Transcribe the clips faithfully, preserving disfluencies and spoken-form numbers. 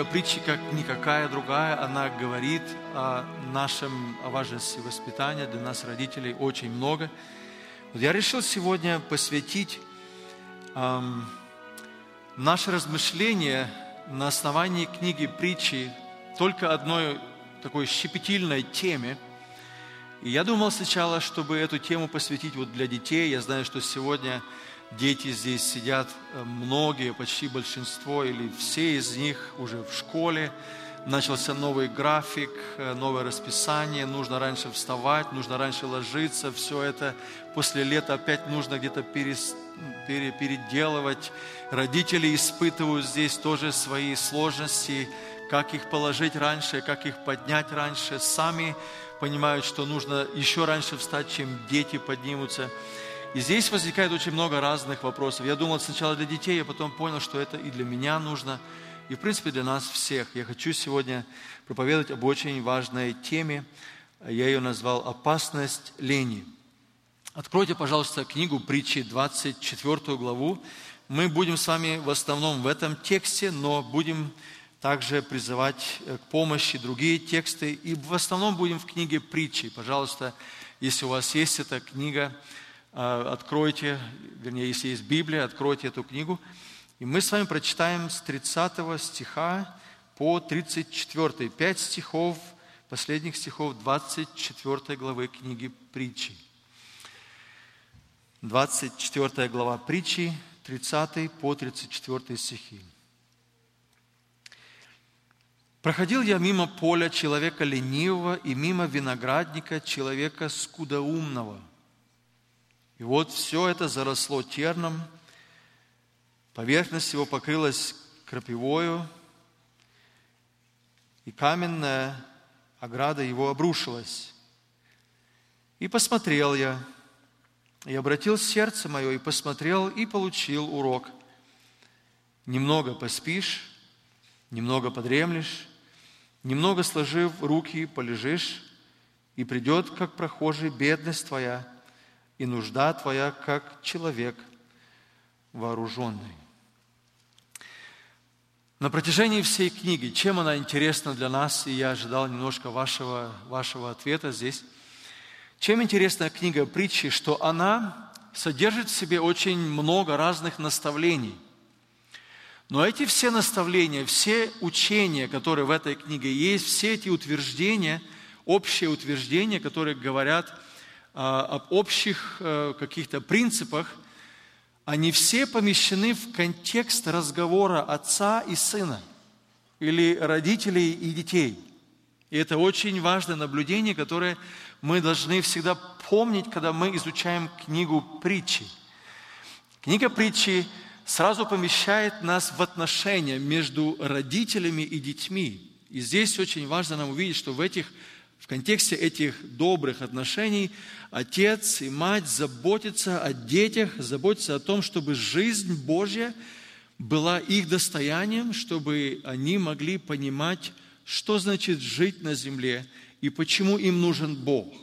Книга притчи, как никакая другая, она говорит о нашем, о важности воспитания для нас, родителей, очень много. Вот я решил сегодня посвятить эм, наше размышление на основании книги притчи только одной такой щепетильной теме. И я думал сначала, чтобы эту тему посвятить вот для детей. Я знаю, что сегодня дети здесь сидят, многие, почти большинство или все из них уже в школе. Начался новый график, новое расписание, нужно раньше вставать, нужно раньше ложиться. Все это после лета опять нужно где-то перес, пере, переделывать. Родители испытывают здесь тоже свои сложности, как их положить раньше, как их поднять раньше. Сами понимают, что нужно еще раньше встать, чем дети поднимутся. И здесь возникает очень много разных вопросов. Я думал сначала для детей, а потом понял, что это и для меня нужно, и в принципе для нас всех. Я хочу сегодня проповедовать об очень важной теме. Я ее назвал «Опасность лени». Откройте, пожалуйста, книгу притчи, двадцать четвёртую главу. Мы будем с вами в основном в этом тексте, но будем также призывать к помощи другие тексты. И в основном будем в книге притчи. Пожалуйста, если у вас есть эта книга, откройте, вернее, если есть Библия, откройте эту книгу. И мы с вами прочитаем с тридцатого стиха по тридцать четвёртый. Пять стихов, последних стихов двадцать четвёртой главы книги притчи. двадцать четвёртая глава притчи, тридцатый по тридцать четвёртый стихи. «Проходил я мимо поля человека ленивого и мимо виноградника человека скудоумного. И вот все это заросло терном, поверхность его покрылась крапивою, и каменная ограда его обрушилась. И посмотрел я, и обратил сердце мое, и посмотрел, и получил урок. Немного поспишь, немного подремлешь, немного сложив руки полежишь, и придет, как прохожий, бедность твоя, и нужда твоя, как человек вооруженный». На протяжении всей книги, чем она интересна для нас, и я ожидал немножко вашего, вашего ответа здесь, чем интересна книга притчи, что она содержит в себе очень много разных наставлений. Но эти все наставления, все учения, которые в этой книге есть, все эти утверждения, общие утверждения, которые говорят об общих каких-то принципах, они все помещены в контекст разговора отца и сына, или родителей и детей. И это очень важное наблюдение, которое мы должны всегда помнить, когда мы изучаем книгу притчи. Книга притчи сразу помещает нас в отношения между родителями и детьми. И здесь очень важно нам увидеть, что в этих В контексте этих добрых отношений отец и мать заботятся о детях, заботятся о том, чтобы жизнь Божья была их достоянием, чтобы они могли понимать, что значит жить на земле и почему им нужен Бог.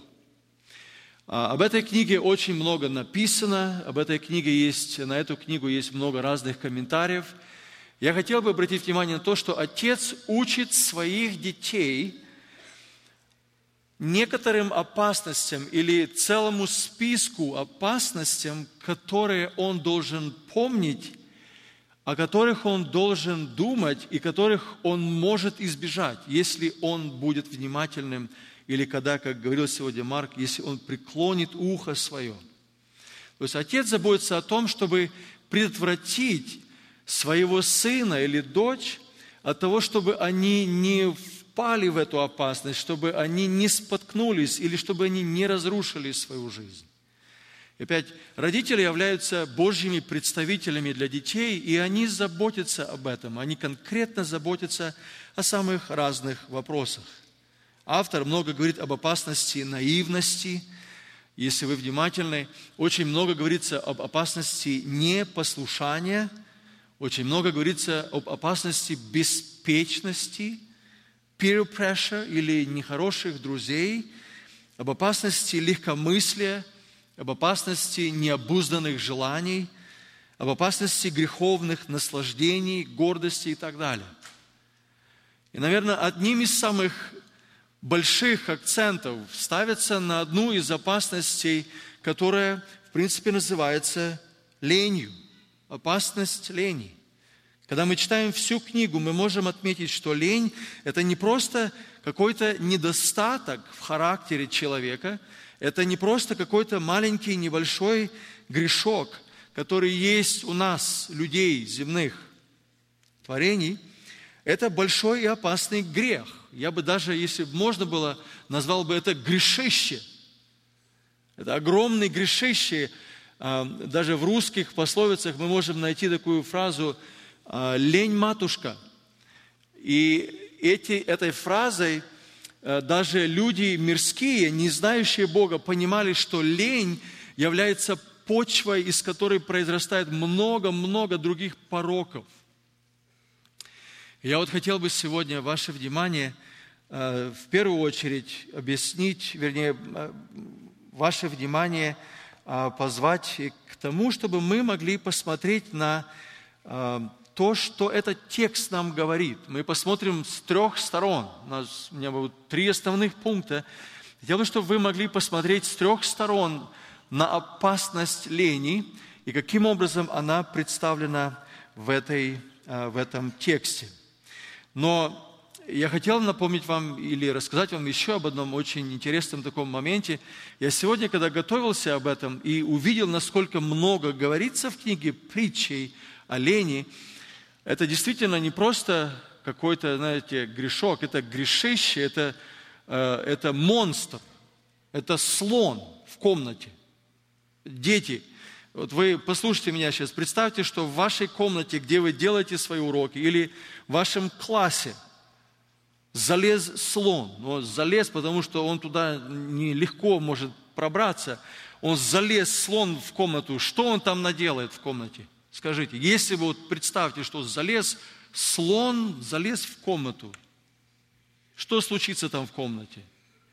Об этой книге очень много написано, об этой книге есть, на эту книгу есть много разных комментариев. Я хотел бы обратить внимание на то, что отец учит своих детей некоторым опасностям или целому списку опасностям, которые он должен помнить, о которых он должен думать и которых он может избежать, если он будет внимательным, или когда, как говорил сегодня Марк, если он преклонит ухо свое. То есть отец заботится о том, чтобы предотвратить своего сына или дочь от того, чтобы они не впали в эту опасность, чтобы они не споткнулись или чтобы они не разрушили свою жизнь. И опять, родители являются Божьими представителями для детей, и они заботятся об этом. Они конкретно заботятся о самых разных вопросах. Автор много говорит об опасности наивности. Если вы внимательны, очень много говорится об опасности непослушания, очень много говорится об опасности беспечности, peer pressure или нехороших друзей, об опасности легкомыслия, об опасности необузданных желаний, об опасности греховных наслаждений, гордости и так далее. И, наверное, одним из самых больших акцентов ставится на одну из опасностей, которая, в принципе, называется ленью. Опасность лени. Когда мы читаем всю книгу, мы можем отметить, что лень – это не просто какой-то недостаток в характере человека, это не просто какой-то маленький, небольшой грешок, который есть у нас, людей земных творений. Это большой и опасный грех. Я бы даже, если бы можно было, назвал бы это грешище. Это огромный грешище. Даже в русских пословицах мы можем найти такую фразу «лень, матушка». И эти, этой фразой даже люди мирские, не знающие Бога, понимали, что лень является почвой, из которой произрастает много-много других пороков. Я вот хотел бы сегодня ваше внимание в первую очередь объяснить, вернее, ваше внимание позвать к тому, чтобы мы могли посмотреть на то, что этот текст нам говорит. Мы посмотрим с трех сторон. У нас, у меня будут три основных пункта. Хотел бы, чтобы вы могли посмотреть с трех сторон на опасность лени и каким образом она представлена в, этой, в этом тексте. Но я хотел напомнить вам или рассказать вам еще об одном очень интересном таком моменте. Я сегодня, когда готовился об этом и увидел, насколько много говорится в книге притчей о лени, это действительно не просто какой-то, знаете, грешок, это грешище, это, э, это монстр, это слон в комнате. Дети, вот вы послушайте меня сейчас, представьте, что в вашей комнате, где вы делаете свои уроки, или в вашем классе залез слон. Он залез, потому что он туда нелегко может пробраться. Он залез, слон, в комнату. Что он там наделает в комнате? Скажите, если вы вот представьте, что залез слон, залез в комнату, что случится там в комнате?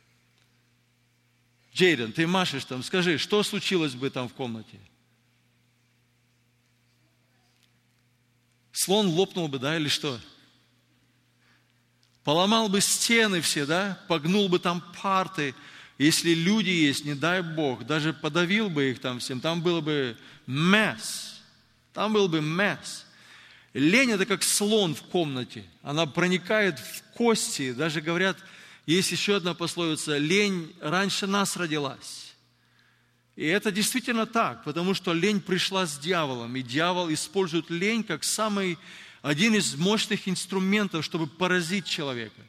Джейден, ты машешь там, скажи, что случилось бы там в комнате? Слон лопнул бы, да, или что? Поломал бы стены все, да, погнул бы там парты. Если люди есть, не дай Бог, даже подавил бы их там всем, там было бы mess. Там был бы mess. Лень – это как слон в комнате. Она проникает в кости. Даже говорят, есть еще одна пословица, лень раньше нас родилась. И это действительно так, потому что лень пришла с дьяволом. И дьявол использует лень как самый, один из мощных инструментов, чтобы поразить человека.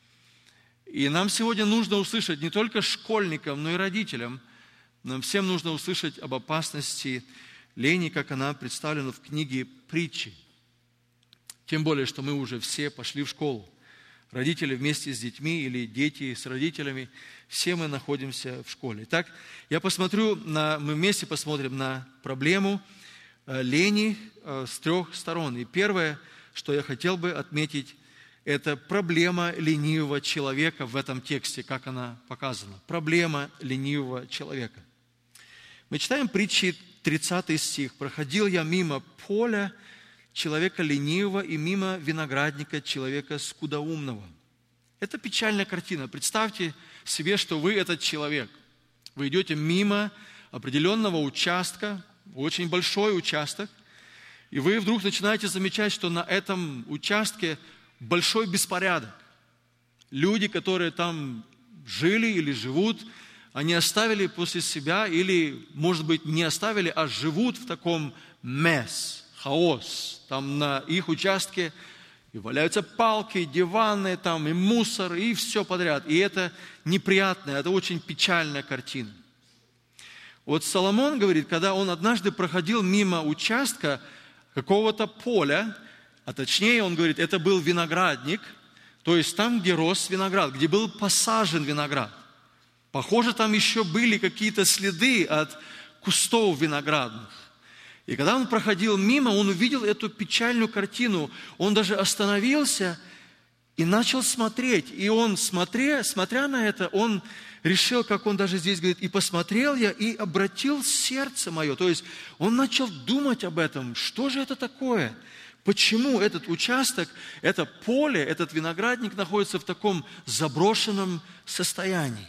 И нам сегодня нужно услышать не только школьникам, но и родителям. Нам всем нужно услышать об опасности лени, как она представлена в книге притчи. Тем более, что мы уже все пошли в школу. Родители вместе с детьми или дети с родителями, все мы находимся в школе. Итак, я посмотрю, на, мы вместе посмотрим на проблему лени с трех сторон. И первое, что я хотел бы отметить, это проблема ленивого человека в этом тексте, как она показана. Проблема ленивого человека. Мы читаем притчи, тридцатый стих. «Проходил я мимо поля человека ленивого и мимо виноградника человека скудоумного». Это печальная картина. Представьте себе, что вы этот человек. Вы идете мимо определенного участка, очень большой участок, и вы вдруг начинаете замечать, что на этом участке большой беспорядок. Люди, которые там жили или живут, они оставили после себя, или, может быть, не оставили, а живут в таком mess, хаос. Там на их участке и валяются палки, диваны, там, и мусор, и все подряд. И это неприятная, это очень печальная картина. Вот Соломон говорит, когда он однажды проходил мимо участка какого-то поля, а точнее, он говорит, это был виноградник, то есть там, где рос виноград, где был посажен виноград. Похоже, там еще были какие-то следы от кустов виноградных. И когда он проходил мимо, он увидел эту печальную картину. Он даже остановился и начал смотреть. И он, смотря, смотря на это, он решил, как он даже здесь говорит, «И посмотрел я, и обратил сердце мое». То есть он начал думать об этом. Что же это такое? Почему этот участок, это поле, этот виноградник находится в таком заброшенном состоянии?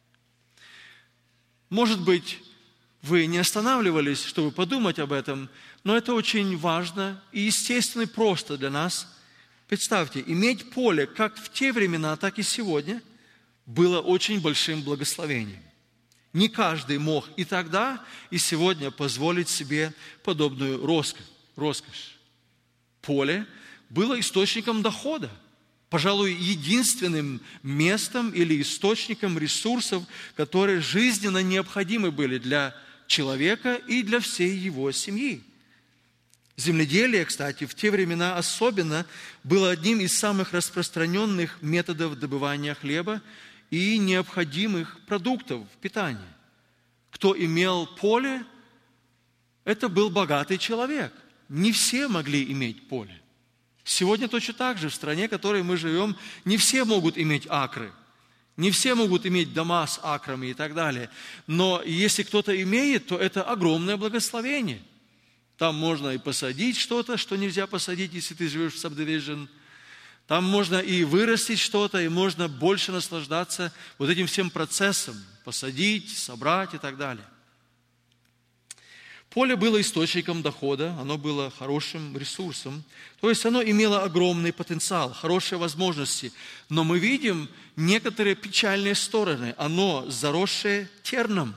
Может быть, вы не останавливались, чтобы подумать об этом, но это очень важно и естественно и просто для нас. Представьте, иметь поле как в те времена, так и сегодня было очень большим благословением. Не каждый мог и тогда, и сегодня позволить себе подобную роскошь. Поле было источником дохода, пожалуй, единственным местом или источником ресурсов, которые жизненно необходимы были для человека и для всей его семьи. Земледелие, кстати, в те времена особенно было одним из самых распространенных методов добывания хлеба и необходимых продуктов питания. Кто имел поле, это был богатый человек. Не все могли иметь поле. Сегодня точно так же в стране, в которой мы живем, не все могут иметь акры. Не все могут иметь дома с акрами и так далее. Но если кто-то имеет, то это огромное благословение. Там можно и посадить что-то, что нельзя посадить, если ты живешь в subdivision. Там можно и вырастить что-то, и можно больше наслаждаться вот этим всем процессом. Посадить, собрать и так далее. Поле было источником дохода, оно было хорошим ресурсом. То есть оно имело огромный потенциал, хорошие возможности. Но мы видим некоторые печальные стороны. Оно заросшее терном.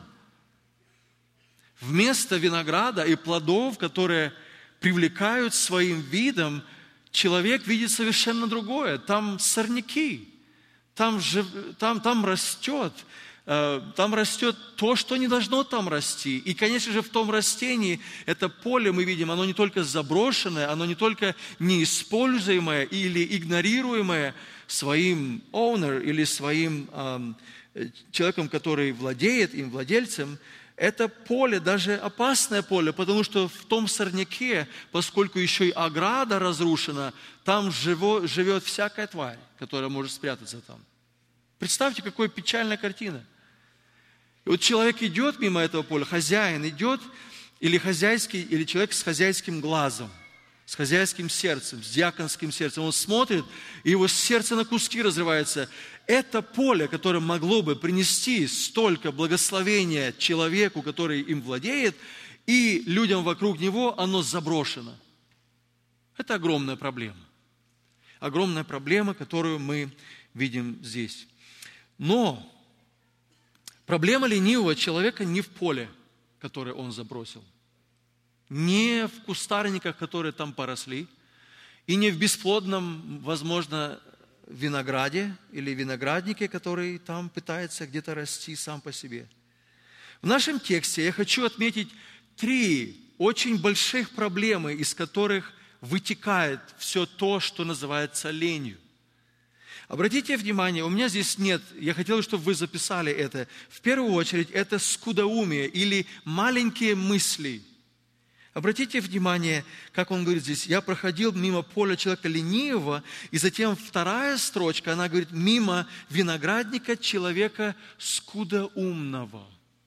Вместо винограда и плодов, которые привлекают своим видом, человек видит совершенно другое. Там сорняки, там, жив... там, там растет, э, там растет то, что не должно там расти. И, конечно же, в том растении, это поле, мы видим, оно не только заброшенное, оно не только неиспользуемое или игнорируемое своим owner или своим э, человеком, который владеет им, владельцем. Это поле, даже опасное поле, потому что в том сорняке, поскольку еще и ограда разрушена, там живо, живет всякая тварь, которая может спрятаться там. Представьте, какая печальная картина. И вот человек идет мимо этого поля, хозяин идет, или хозяйский, или человек с хозяйским глазом, с хозяйским сердцем, с диаконским сердцем. Он смотрит, и его сердце на куски разрывается. Это поле, которое могло бы принести столько благословения человеку, который им владеет, и людям вокруг него, оно заброшено. Это огромная проблема. Огромная проблема, которую мы видим здесь. Но проблема ленивого человека не в поле, которое он забросил, не в кустарниках, которые там поросли, и не в бесплодном, возможно, винограде или винограднике, который там пытается где-то расти сам по себе. В нашем тексте я хочу отметить три очень больших проблемы, из которых вытекает все то, что называется ленью. Обратите внимание, у меня здесь нет, я хотел, чтобы вы записали это. В первую очередь, это скудоумие или маленькие мысли. Обратите внимание, как он говорит здесь, я проходил мимо поля человека ленивого, и затем вторая строчка, она говорит, мимо виноградника человека скудоумного.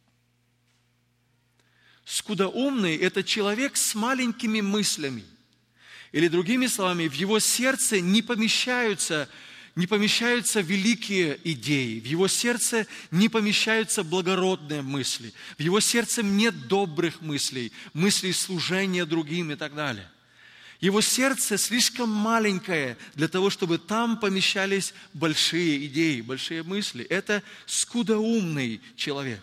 Скудоумный – это человек с маленькими мыслями. Или другими словами, в его сердце не помещаются Не помещаются великие идеи, в его сердце не помещаются благородные мысли, в его сердце нет добрых мыслей, мыслей служения другим и так далее. Его сердце слишком маленькое для того, чтобы там помещались большие идеи, большие мысли. Это скудоумный человек.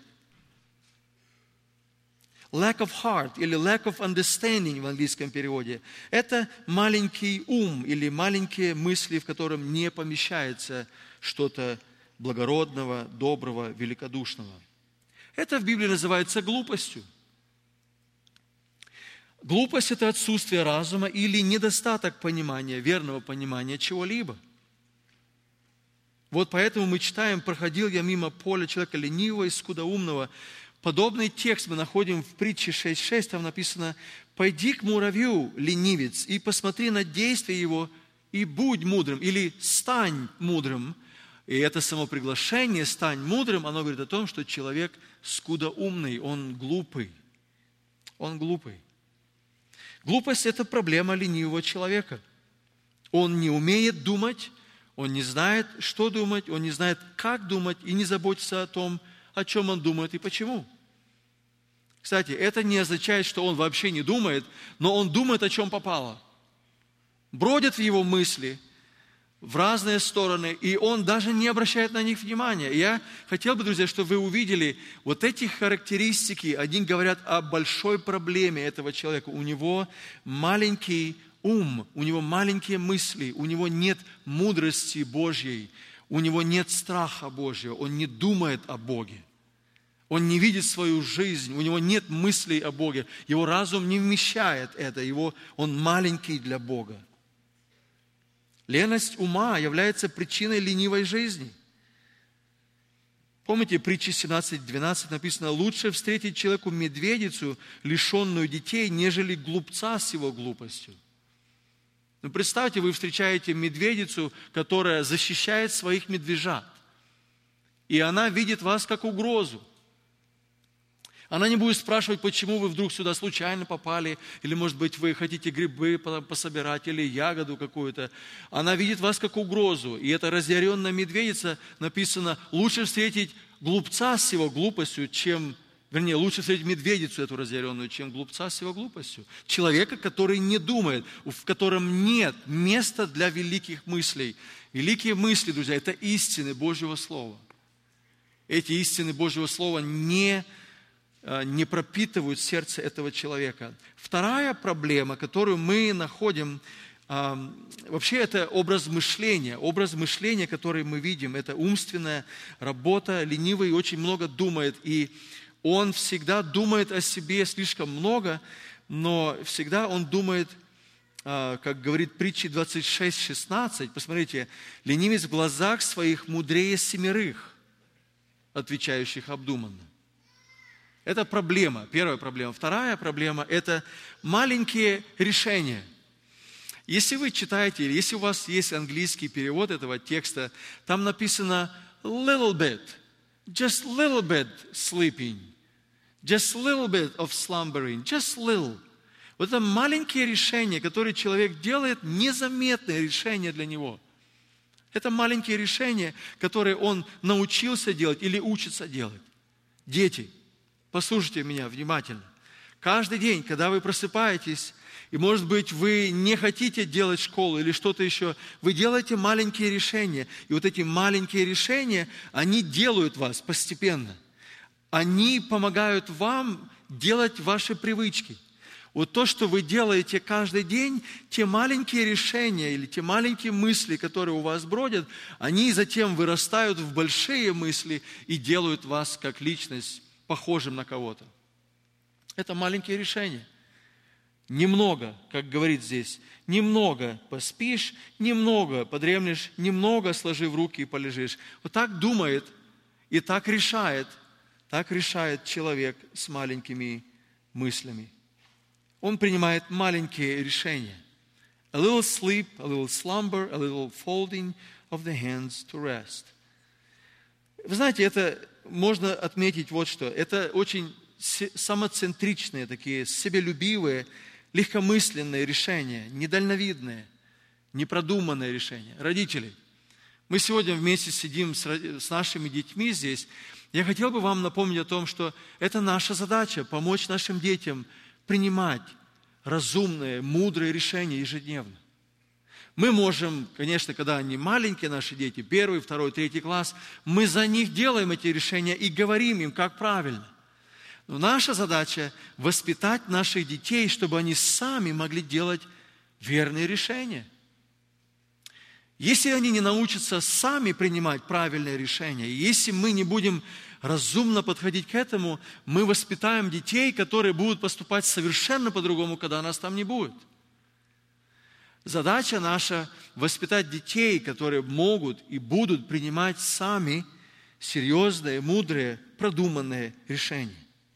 Lack of heart или lack of understanding в английском переводе – это маленький ум или маленькие мысли, в котором не помещается что-то благородного, доброго, великодушного. Это в Библии называется глупостью. Глупость – это отсутствие разума или недостаток понимания, верного понимания чего-либо. Вот поэтому мы читаем, проходил я мимо поля человека ленивого и скудоумного. Подобный текст мы находим в притче шесть шесть, там написано: «Пойди к муравью, ленивец, и посмотри на действия его, и будь мудрым», или «стань мудрым». И это само приглашение «стань мудрым», оно говорит о том, что человек скудоумный, он глупый. Он глупый. Глупость – это проблема ленивого человека. Он не умеет думать, он не знает, что думать, он не знает, как думать, и не заботится о том, о чем он думает и почему. Кстати, это не означает, что он вообще не думает, но он думает, о чем попало. Бродят в его мысли в разные стороны, и он даже не обращает на них внимания. И я хотел бы, друзья, чтобы вы увидели вот эти характеристики. Один говорят о большой проблеме этого человека. У него маленький ум, у него маленькие мысли, у него нет мудрости Божьей, у него нет страха Божьего, он не думает о Боге. Он не видит свою жизнь, у него нет мыслей о Боге. Его разум не вмещает это, его, он маленький для Бога. Леность ума является причиной ленивой жизни. Помните, в притче семнадцать двенадцать написано: «Лучше встретить человеку медведицу, лишенную детей, нежели глупца с его глупостью». Ну, представьте, вы встречаете медведицу, которая защищает своих медвежат, и она видит вас как угрозу. Она не будет спрашивать, почему вы вдруг сюда случайно попали, или, может быть, вы хотите грибы пособирать, или ягоду какую-то. Она видит вас как угрозу. И эта разъяренная медведица, написано, лучше встретить глупца с его глупостью, чем, вернее, лучше встретить медведицу эту разъяренную, чем глупца с его глупостью. Человека, который не думает, в котором нет места для великих мыслей. Великие мысли, друзья, это истины Божьего Слова. Эти истины Божьего Слова не не пропитывают сердце этого человека. Вторая проблема, которую мы находим, вообще это образ мышления. Образ мышления, который мы видим, это умственная работа, ленивый очень много думает. И он всегда думает о себе слишком много, но всегда он думает, как говорит притча двадцать шесть шестнадцать, посмотрите, ленивец в глазах своих мудрее семерых, отвечающих обдуманно. Это проблема, первая проблема. Вторая проблема – это маленькие решения. Если вы читаете, или если у вас есть английский перевод этого текста, там написано little bit, just little bit sleeping, just little bit of slumbering, just little. Вот это маленькие решения, которые человек делает, незаметные решения для него. Это маленькие решения, которые он научился делать или учится делать. Дети, послушайте меня внимательно. Каждый день, когда вы просыпаетесь, и, может быть, вы не хотите делать школу или что-то еще, вы делаете маленькие решения. И вот эти маленькие решения, они делают вас постепенно. Они помогают вам делать ваши привычки. Вот то, что вы делаете каждый день, те маленькие решения или те маленькие мысли, которые у вас бродят, они затем вырастают в большие мысли и делают вас как личность похожим на кого-то. Это маленькие решения. Немного, как говорит здесь, немного поспишь, немного подремлешь, немного сложив руки и полежишь. Вот так думает и так решает, так решает человек с маленькими мыслями. Он принимает маленькие решения. A little sleep, a little slumber, a little folding of the hands to rest. Вы знаете, это можно отметить вот что. Это очень самоцентричные, такие себелюбивые, легкомысленные решения, недальновидные, непродуманные решения. Родители, мы сегодня вместе сидим с нашими детьми здесь. Я хотел бы вам напомнить о том, что это наша задача – помочь нашим детям принимать разумные, мудрые решения ежедневно. Мы можем, конечно, когда они маленькие, наши дети, первый, второй, третий класс, мы за них делаем эти решения и говорим им, как правильно. Но наша задача – воспитать наших детей, чтобы они сами могли делать верные решения. Если они не научатся сами принимать правильные решения, если мы не будем разумно подходить к этому, мы воспитаем детей, которые будут поступать совершенно по-другому, когда нас там не будет. Задача наша – воспитать детей, которые могут и будут принимать сами серьезные, мудрые, продуманные решения.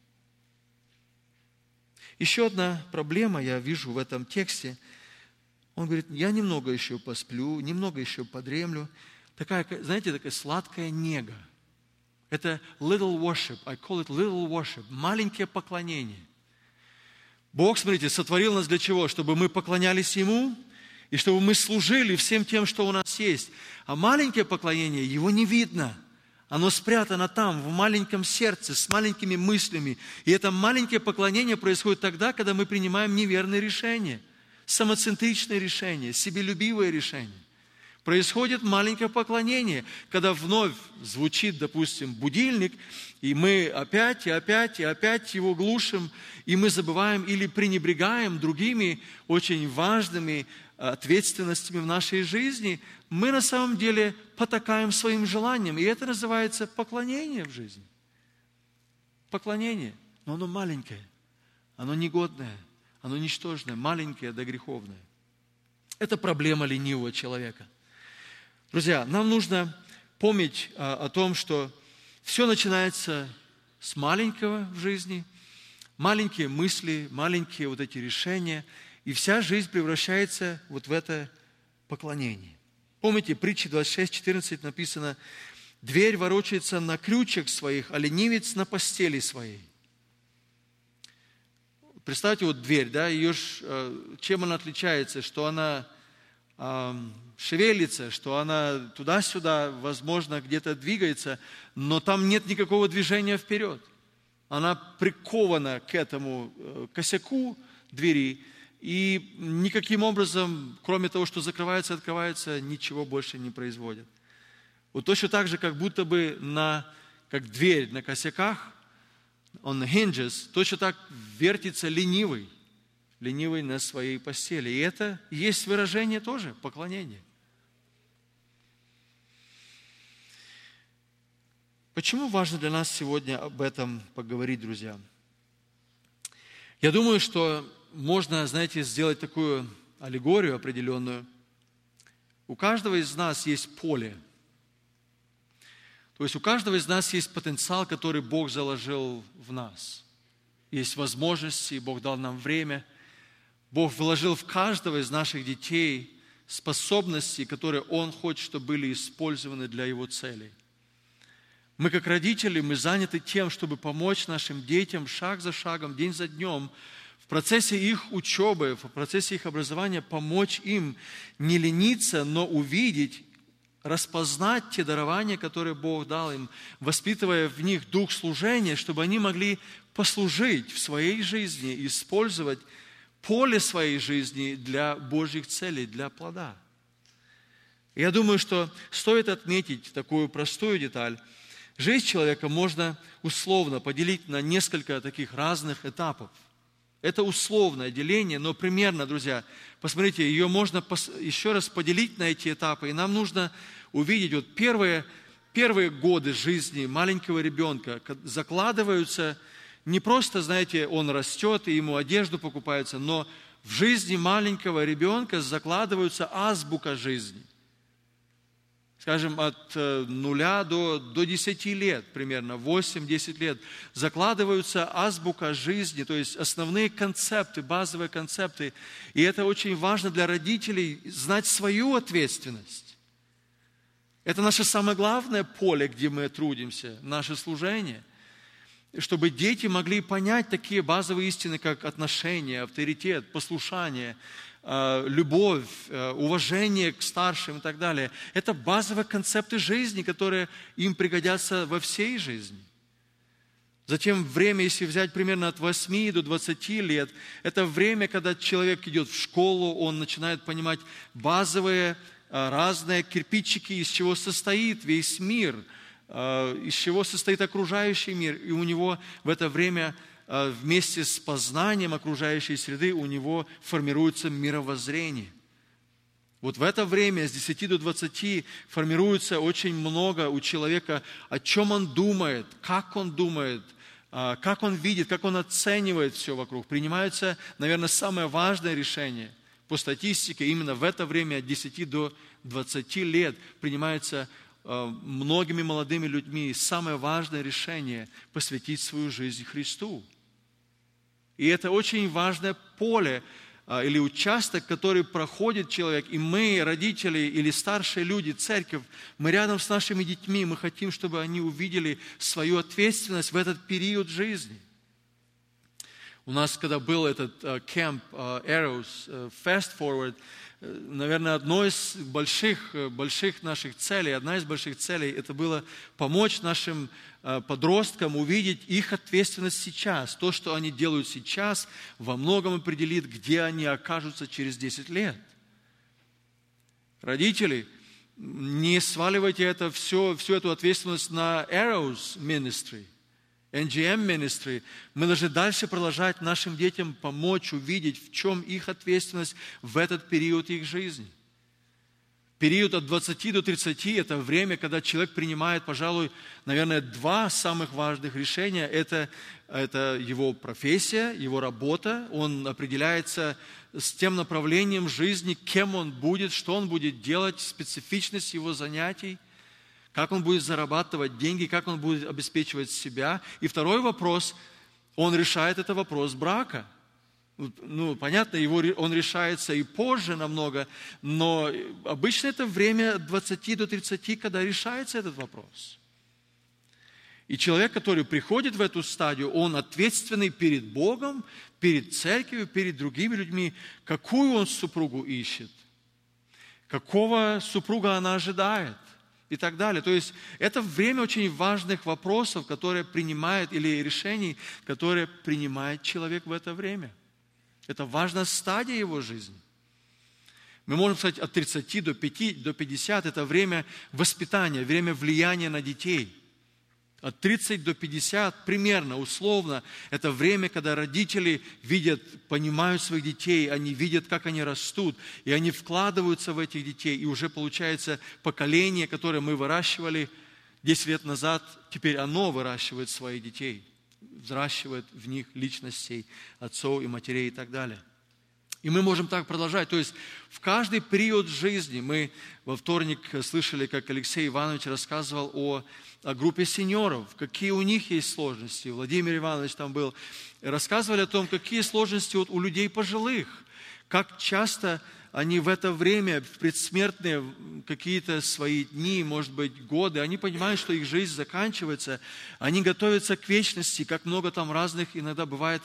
Еще одна проблема я вижу в этом тексте. Он говорит, я немного еще посплю, немного еще подремлю. Такая, знаете, такая сладкая нега. Это little worship. I call it little worship. Маленькое поклонение. Бог, смотрите, сотворил нас для чего? Чтобы мы поклонялись Ему и чтобы мы служили всем тем, что у нас есть. А маленькое поклонение, его не видно. Оно спрятано там, в маленьком сердце, с маленькими мыслями. И это маленькое поклонение происходит тогда, когда мы принимаем неверные решения, самоцентричные решения, себелюбивые решения. Происходит маленькое поклонение, когда вновь звучит, допустим, будильник, и мы опять и опять и опять его глушим, и мы забываем или пренебрегаем другими очень важными ответственностями в нашей жизни, мы на самом деле потакаем своим желаниям, и это называется поклонение в жизни. Поклонение, но оно маленькое, оно негодное, оно ничтожное, маленькое да греховное. Это проблема ленивого человека. Друзья, нам нужно помнить а, о том, что все начинается с маленького в жизни, маленькие мысли, маленькие вот эти решения, и вся жизнь превращается вот в это поклонение. Помните, притча двадцать шесть четырнадцать написано: «Дверь ворочается на ключах своих, а ленивец на постели своей». Представьте, вот дверь, да, ее ж, чем она отличается, что она шевелится, что она туда-сюда, возможно, где-то двигается, но там нет никакого движения вперед. Она прикована к этому косяку двери, и никаким образом, кроме того, что закрывается, открывается, ничего больше не производит. Вот точно так же, как будто бы на, как дверь на косяках, on the hinges, точно так вертится ленивый, ленивый на своей постели. И это есть выражение тоже поклонения. Почему важно для нас сегодня об этом поговорить, друзья? Я думаю, что можно, знаете, сделать такую аллегорию определенную. У каждого из нас есть поле. То есть у каждого из нас есть потенциал, который Бог заложил в нас. Есть возможности, Бог дал нам время. Бог вложил в каждого из наших детей способности, которые Он хочет, чтобы были использованы для Его целей. Мы, как родители, мы заняты тем, чтобы помочь нашим детям шаг за шагом, день за днем, в процессе их учебы, в процессе их образования, помочь им не лениться, но увидеть, распознать те дарования, которые Бог дал им, воспитывая в них дух служения, чтобы они могли послужить в своей жизни, использовать поле своей жизни для Божьих целей, для плода. Я думаю, что стоит отметить такую простую деталь. Жизнь человека можно условно поделить на несколько таких разных этапов. Это условное деление, но примерно, друзья, посмотрите, ее можно еще раз поделить на эти этапы, и нам нужно увидеть, вот первые, первые годы жизни маленького ребенка закладываются не просто, знаете, он растет, и ему одежду покупается, но в жизни маленького ребенка закладывается азбука жизни. Скажем, от нуля до, до десяти лет, примерно, восемь-десять лет, закладываются азбука жизни, то есть основные концепты, базовые концепты. И это очень важно для родителей, знать свою ответственность. Это наше самое главное поле, где мы трудимся, наше служение. Чтобы дети могли понять такие базовые истины, как отношения, авторитет, послушание, любовь, уважение к старшим и так далее. Это базовые концепты жизни, которые им пригодятся во всей жизни. Затем время, если взять примерно от восьми до двадцати лет, это время, когда человек идет в школу, он начинает понимать базовые разные кирпичики, из чего состоит весь мир, из чего состоит окружающий мир. И у него в это время вместе с познанием окружающей среды у него формируется мировоззрение. Вот в это время с десяти до двадцати формируется очень много у человека, о чем он думает, как он думает, как он видит, как он оценивает все вокруг. Принимается, наверное, самое важное решение по статистике. Именно в это время от десяти до двадцати лет принимается многими молодыми людьми самое важное решение – посвятить свою жизнь Христу. И это очень важное поле или участок, который проходит человек. И мы, родители или старшие люди, церковь, мы рядом с нашими детьми, мы хотим, чтобы они увидели свою ответственность в этот период жизни. У нас, когда был этот кемп uh, uh, Arrows, uh, Fast Forward, uh, наверное, одной из больших, uh, больших наших целей, одна из больших целей, это было помочь нашим uh, подросткам увидеть их ответственность сейчас. То, что они делают сейчас, во многом определит, где они окажутся через десять лет. Родители, не сваливайте это все, всю эту ответственность на Arrows Ministry, эн джи эм Ministry. Мы должны дальше продолжать нашим детям помочь увидеть, в чем их ответственность в этот период их жизни. Период от двадцати до тридцати – это время, когда человек принимает, пожалуй, наверное, два самых важных решения. Это, это его профессия, его работа. Он определяется с тем направлением жизни, кем он будет, что он будет делать, специфичность его занятий, как он будет зарабатывать деньги, как он будет обеспечивать себя. И второй вопрос, он решает это вопрос брака. Ну, понятно, его, он решается и позже намного, но обычно это время от двадцати до тридцати, когда решается этот вопрос. И человек, который приходит в эту стадию, он ответственный перед Богом, перед церковью, перед другими людьми, какую он супругу ищет, какого супруга она ожидает и так далее. То есть это время очень важных вопросов, которые принимает, или решений, которые принимает человек в это время. Это важная стадия его жизни. Мы можем сказать, от тридцати до пяти, до пятидесяти – это время воспитания, время влияния на детей. От тридцати до пятидесяти, примерно, условно, это время, когда родители видят, понимают своих детей, они видят, как они растут, и они вкладываются в этих детей, и уже получается поколение, которое мы выращивали десять лет назад, теперь оно выращивает своих детей, взращивает в них личностей, отцов и матерей и так далее. И мы можем так продолжать. То есть в каждый период жизни, мы во вторник слышали, как Алексей Иванович рассказывал о, о группе сеньоров, какие у них есть сложности. Владимир Иванович там был. Рассказывали о том, какие сложности вот у людей пожилых, как часто они в это время, в предсмертные какие-то свои дни, может быть, годы, они понимают, что их жизнь заканчивается, они готовятся к вечности, как много там разных иногда бывает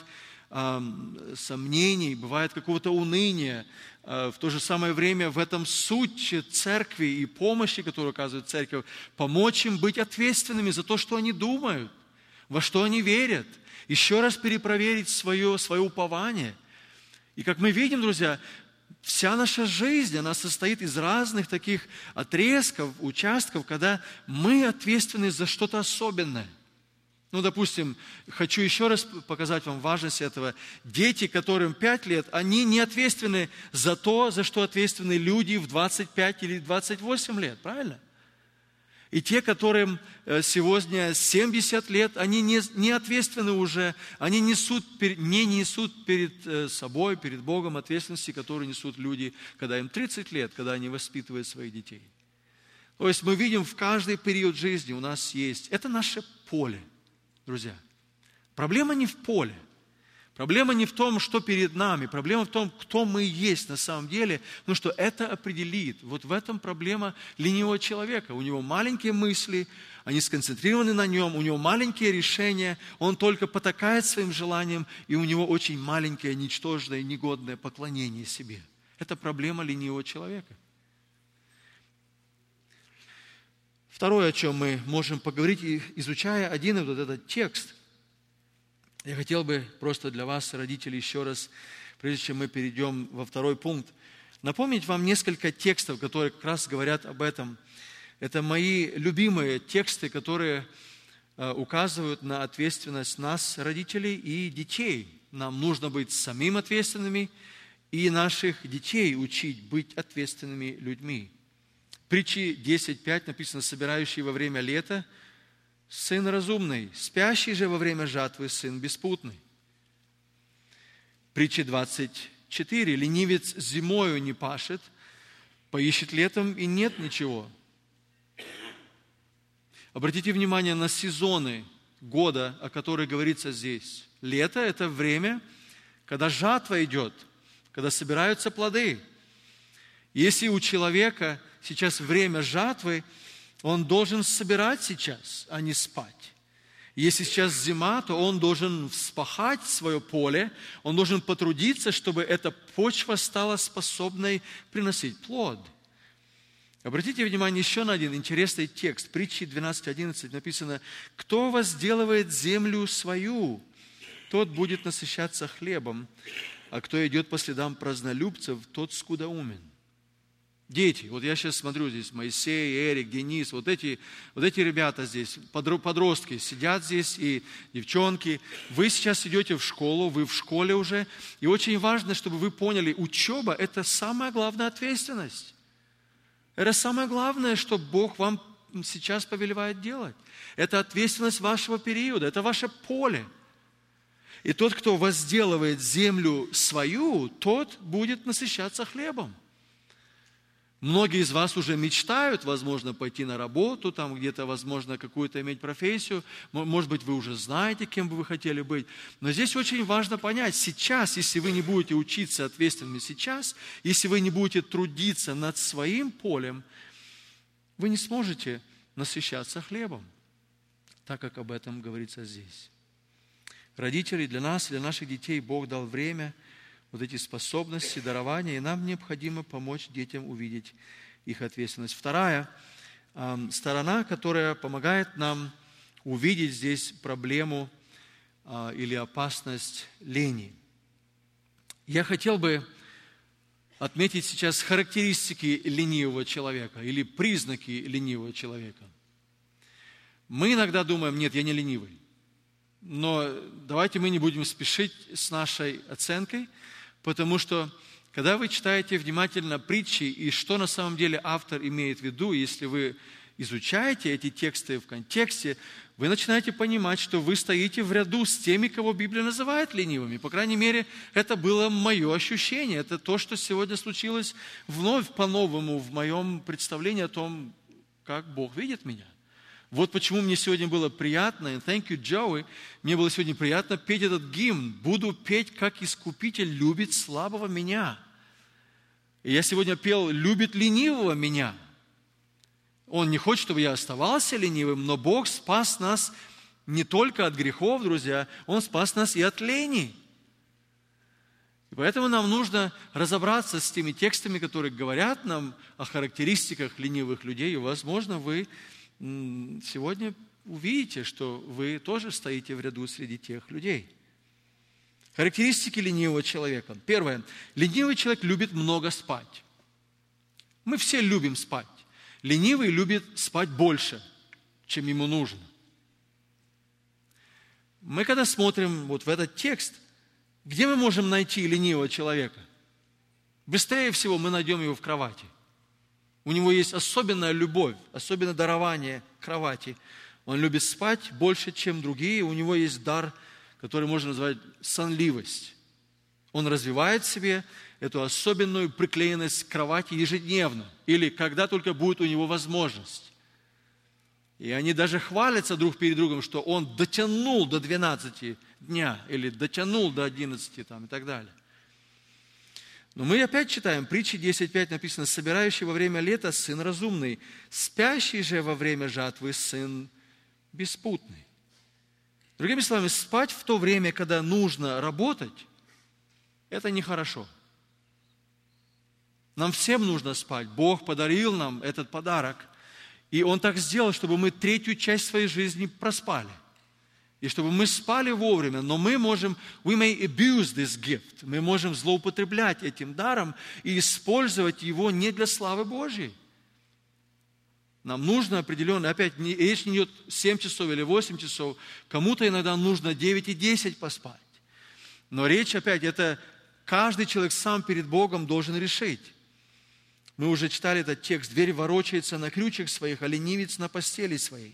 сомнений, бывает какого-то уныния. В то же самое время в этом суть церкви и помощи, которую оказывает церковь, помочь им быть ответственными за то, что они думают, во что они верят, еще раз перепроверить свое, свое упование. И как мы видим, друзья, вся наша жизнь, она состоит из разных таких отрезков, участков, когда мы ответственны за что-то особенное. Ну, допустим, хочу еще раз показать вам важность этого. Дети, которым пять лет, они не ответственны за то, за что ответственны люди в двадцать пять или двадцать восемь лет, правильно? И те, которым сегодня семьдесят лет, они не, не ответственны уже, они несут, не несут перед собой, перед Богом ответственности, которые несут люди, когда им тридцать лет, когда они воспитывают своих детей. То есть мы видим, в каждый период жизни у нас есть, это наше поле. Друзья, проблема не в поле, проблема не в том, что перед нами, проблема в том, кто мы есть на самом деле, но что это определит. Вот в этом проблема ленивого человека. У него маленькие мысли, они сконцентрированы на нем, у него маленькие решения, он только потакает своим желаниям, и у него очень маленькое, ничтожное, негодное поклонение себе. Это проблема ленивого человека. Второе, о чем мы можем поговорить, изучая один вот этот текст, я хотел бы просто для вас, родители, еще раз, прежде чем мы перейдем во второй пункт, напомнить вам несколько текстов, которые как раз говорят об этом. Это мои любимые тексты, которые указывают на ответственность нас, родителей и детей. Нам нужно быть самим ответственными и наших детей учить быть ответственными людьми. Притчи десять пять написано: собирающий во время лета сын разумный, спящий же во время жатвы сын беспутный. Притчи двадцать четыре: ленивец зимою не пашет, поищет летом и нет ничего. Обратите внимание на сезоны года, о которых говорится здесь. Лето – это время, когда жатва идет, когда собираются плоды. Если у человека сейчас время жатвы, он должен собирать сейчас, а не спать. Если сейчас зима, то он должен вспахать свое поле, он должен потрудиться, чтобы эта почва стала способной приносить плод. Обратите внимание еще на один интересный текст. Притчи двенадцать одиннадцать написано: «Кто возделывает землю свою, тот будет насыщаться хлебом, а кто идет по следам празднолюбцев, тот скудоумен». Дети, вот я сейчас смотрю здесь, Моисей, Эрик, Денис, вот эти, вот эти ребята здесь, подростки, сидят здесь, и девчонки. Вы сейчас идете в школу, вы в школе уже, и очень важно, чтобы вы поняли, учеба – это самая главная ответственность. Это самое главное, что Бог вам сейчас повелевает делать. Это ответственность вашего периода, это ваше поле. И тот, кто возделывает землю свою, тот будет насыщаться хлебом. Многие из вас уже мечтают, возможно, пойти на работу, там где-то, возможно, какую-то иметь профессию. Может быть, вы уже знаете, кем бы вы хотели быть. Но здесь очень важно понять, сейчас, если вы не будете учиться ответственными сейчас, если вы не будете трудиться над своим полем, вы не сможете насыщаться хлебом, так как об этом говорится здесь. Родители, для нас, для наших детей Бог дал время, вот эти способности, дарования, и нам необходимо помочь детям увидеть их ответственность. Вторая э, сторона, которая помогает нам увидеть здесь проблему э, или опасность лени. Я хотел бы отметить сейчас характеристики ленивого человека или признаки ленивого человека. Мы иногда думаем: нет, я не ленивый. Но давайте мы не будем спешить с нашей оценкой, потому что, когда вы читаете внимательно притчи, и что на самом деле автор имеет в виду, если вы изучаете эти тексты в контексте, вы начинаете понимать, что вы стоите в ряду с теми, кого Библия называет ленивыми. По крайней мере, это было мое ощущение. Это то, что сегодня случилось вновь по-новому в моем представлении о том, как Бог видит меня. Вот почему мне сегодня было приятно, и thank you, Joey, мне было сегодня приятно петь этот гимн. «Буду петь, как Искупитель любит слабого меня». И я сегодня пел «Любит ленивого меня». Он не хочет, чтобы я оставался ленивым, но Бог спас нас не только от грехов, друзья, Он спас нас и от лени. И поэтому нам нужно разобраться с теми текстами, которые говорят нам о характеристиках ленивых людей. И, возможно, вы сегодня увидите, что вы тоже стоите в ряду среди тех людей. Характеристики ленивого человека. Первое. Ленивый человек любит много спать. Мы все любим спать. Ленивый любит спать больше, чем ему нужно. Мы когда смотрим вот в этот текст, где мы можем найти ленивого человека? Быстрее всего мы найдем его в кровати. У него есть особенная любовь, особенное дарование кровати. Он любит спать больше, чем другие. У него есть дар, который можно назвать сонливость. Он развивает в себе эту особенную приклеенность к кровати ежедневно. Или когда только будет у него возможность. И они даже хвалятся друг перед другом, что он дотянул до двенадцати дня. Или дотянул до одиннадцати там, и так далее. Но мы опять читаем, притчи десять пять написано: «Собирающий во время лета сын разумный, спящий же во время жатвы сын беспутный». Другими словами, спать в то время, когда нужно работать, это нехорошо. Нам всем нужно спать. Бог подарил нам этот подарок. И Он так сделал, чтобы мы третью часть своей жизни проспали. И чтобы мы спали вовремя, но мы можем, we may abuse this gift, мы можем злоупотреблять этим даром и использовать его не для славы Божьей. Нам нужно определенно, опять, речь не идет семь часов или восемь часов, кому-то иногда нужно девять и десять поспать. Но речь опять, это каждый человек сам перед Богом должен решить. Мы уже читали этот текст: «Дверь ворочается на ключах своих, а ленивец на постели своей».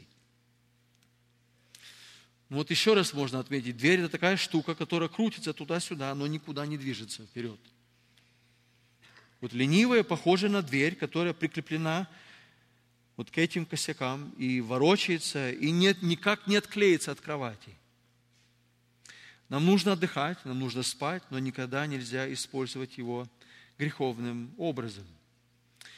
Вот еще раз можно отметить, дверь – это такая штука, которая крутится туда-сюда, но никуда не движется вперед. Вот ленивая похожа на дверь, которая прикреплена вот к этим косякам и ворочается, и нет, никак не отклеится от кровати. Нам нужно отдыхать, нам нужно спать, но никогда нельзя использовать его греховным образом.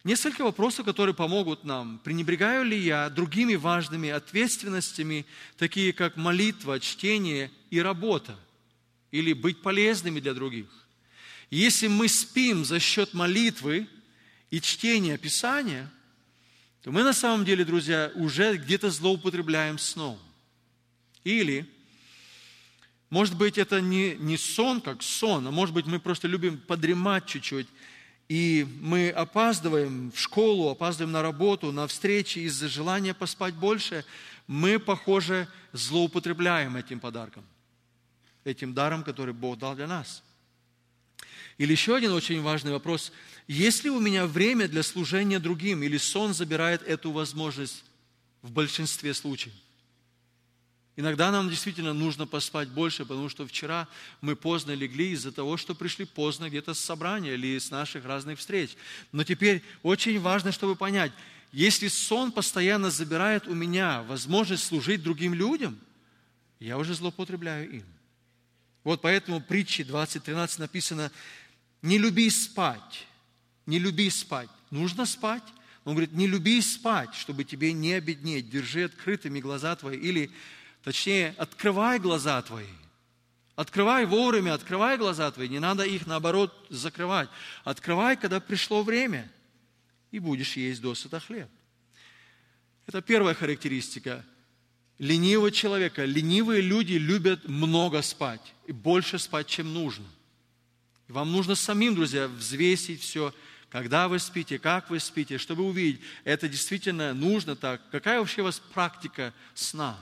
несколько вопросов, которые помогут нам. Пренебрегаю ли я другими важными ответственностями, такие как молитва, чтение и работа, или быть полезными для других? Если мы спим за счет молитвы и чтения Писания, то мы на самом деле, друзья, уже где-то злоупотребляем сном. Или, может быть, это не, не сон, как сон, а может быть, мы просто любим подремать чуть-чуть, и мы опаздываем в школу, опаздываем на работу, на встречи из-за желания поспать больше. Мы, похоже, злоупотребляем этим подарком, этим даром, который Бог дал для нас. Или еще один очень важный вопрос. Есть ли у меня время для служения другим, или сон забирает эту возможность в большинстве случаев? Иногда нам действительно нужно поспать больше, потому что вчера мы поздно легли из-за того, что пришли поздно где-то с собрания или с наших разных встреч. Но теперь очень важно, чтобы понять, если сон постоянно забирает у меня возможность служить другим людям, я уже злоупотребляю им. Вот поэтому в притче двадцать тринадцать написано: «Не люби спать, не люби спать». Нужно спать. Он говорит: не люби спать, чтобы тебе не обеднеть. Держи открытыми глаза твои, или, точнее, открывай глаза твои. Открывай вовремя, открывай глаза твои. Не надо их, наоборот, закрывать. Открывай, когда пришло время, и будешь есть досыта хлеб. Это первая характеристика ленивого человека. Ленивые люди любят много спать, и больше спать, чем нужно. И вам нужно самим, друзья, взвесить все, когда вы спите, как вы спите, чтобы увидеть, это действительно нужно так. Какая вообще у вас практика сна?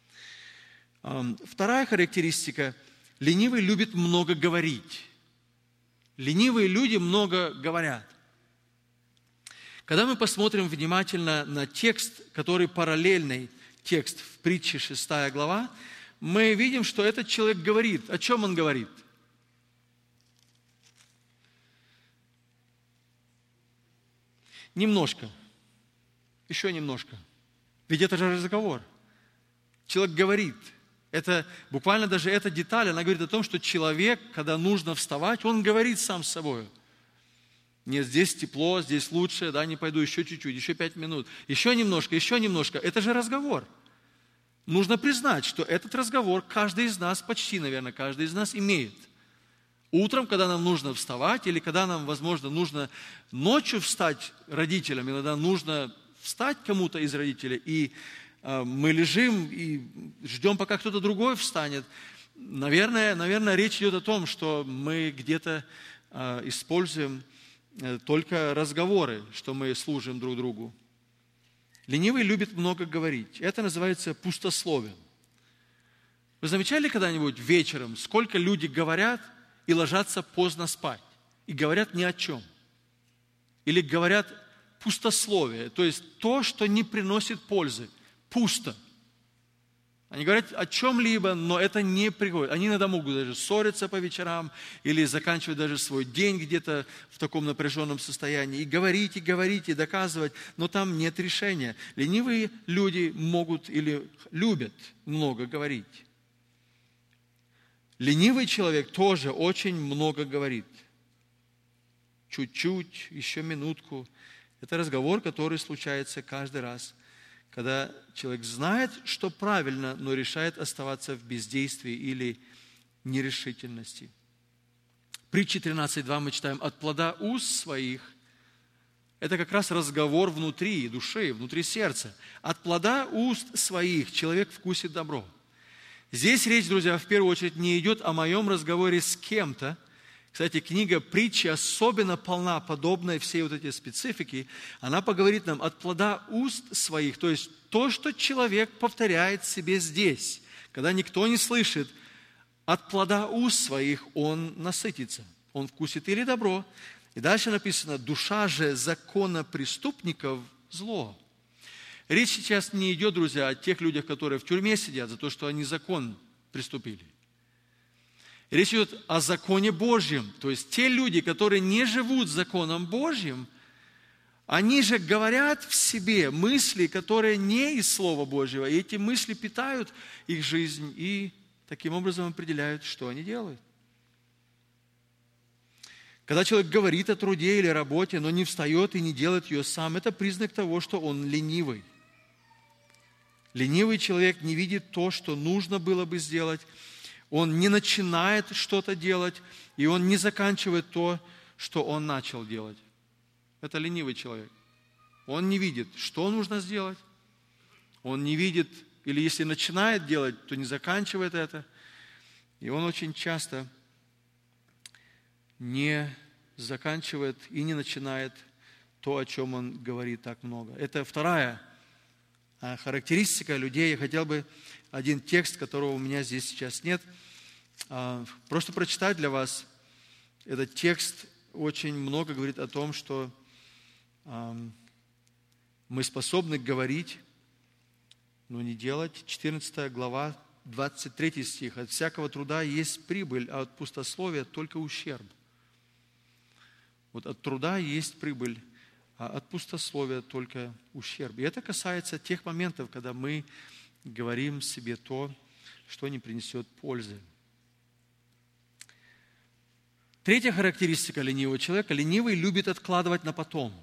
Вторая характеристика. Ленивый любит много говорить. Ленивые люди много говорят. Когда мы посмотрим внимательно на текст, который параллельный, текст в притче шестая глава, мы видим, что этот человек говорит. О чем он говорит? Немножко. Еще немножко. Ведь это же разговор. Человек говорит. Это буквально даже эта деталь, она говорит о том, что человек, когда нужно вставать, он говорит сам с собой. Нет, здесь тепло, здесь лучше, да, не пойду, еще чуть-чуть, еще пять минут, еще немножко, еще немножко. Это же разговор. Нужно признать, что этот разговор каждый из нас, почти, наверное, каждый из нас имеет. Утром, когда нам нужно вставать, или когда нам, возможно, нужно ночью встать родителям, иногда нужно встать кому-то из родителей, и э, мы лежим и ждем, пока кто-то другой встанет. Наверное, наверное, речь идет о том, что мы где-то э, используем э, только разговоры, что мы служим друг другу. Ленивый любит много говорить. Это называется пустословием. Вы замечали когда-нибудь вечером, сколько люди говорят и ложатся поздно спать, и говорят ни о чем? Или говорят пустословие, то есть то, что не приносит пользы, пусто. Они говорят о чем-либо, но это не приходит. Они иногда могут даже ссориться по вечерам или заканчивать даже свой день где-то в таком напряженном состоянии. И говорить, и говорить, и доказывать, но там нет решения. Ленивые люди могут или любят много говорить. Ленивый человек тоже очень много говорит. Чуть-чуть, еще минутку. Это разговор, который случается каждый раз, когда человек знает, что правильно, но решает оставаться в бездействии или нерешительности. Притча тринадцать два мы читаем: «От плода уст своих». Это как раз разговор внутри души, внутри сердца. «От плода уст своих человек вкусит добро». Здесь речь, друзья, в первую очередь не идет о моем разговоре с кем-то. Кстати, книга «Притчи» особенно полна подобной всей вот этой специфики. Она поговорит нам от плода уст своих, то есть то, что человек повторяет себе здесь. Когда никто не слышит, от плода уст своих он насытится. Он вкусит или добро. И дальше написано: «Душа же законопреступников зло». Речь сейчас не идет, друзья, о тех людях, которые в тюрьме сидят за то, что они закон приступили. Речь идет о законе Божьем. То есть те люди, которые не живут законом Божьим, они же говорят в себе мысли, которые не из Слова Божьего. И эти мысли питают их жизнь и таким образом определяют, что они делают. Когда человек говорит о труде или работе, но не встает и не делает ее сам, это признак того, что он ленивый. Ленивый человек не видит то, что нужно было бы сделать. Он не начинает что-то делать, и он не заканчивает то, что он начал делать. Это ленивый человек. Он не видит, что нужно сделать. Он не видит, или если начинает делать, то не заканчивает это. И он очень часто не заканчивает и не начинает то, о чем он говорит так много. Это вторая характеристика людей. Я хотел бы один текст, которого у меня здесь сейчас нет, просто прочитать для вас. Этот текст очень много говорит о том, что мы способны говорить, но не делать. четырнадцатая глава, двадцать третий стих. «От всякого труда есть прибыль, а от пустословия только ущерб». Вот от труда есть прибыль, а от пустословия только ущерб. И это касается тех моментов, когда мы говорим себе то, что не принесет пользы. Третья характеристика ленивого человека. Ленивый любит откладывать на потом.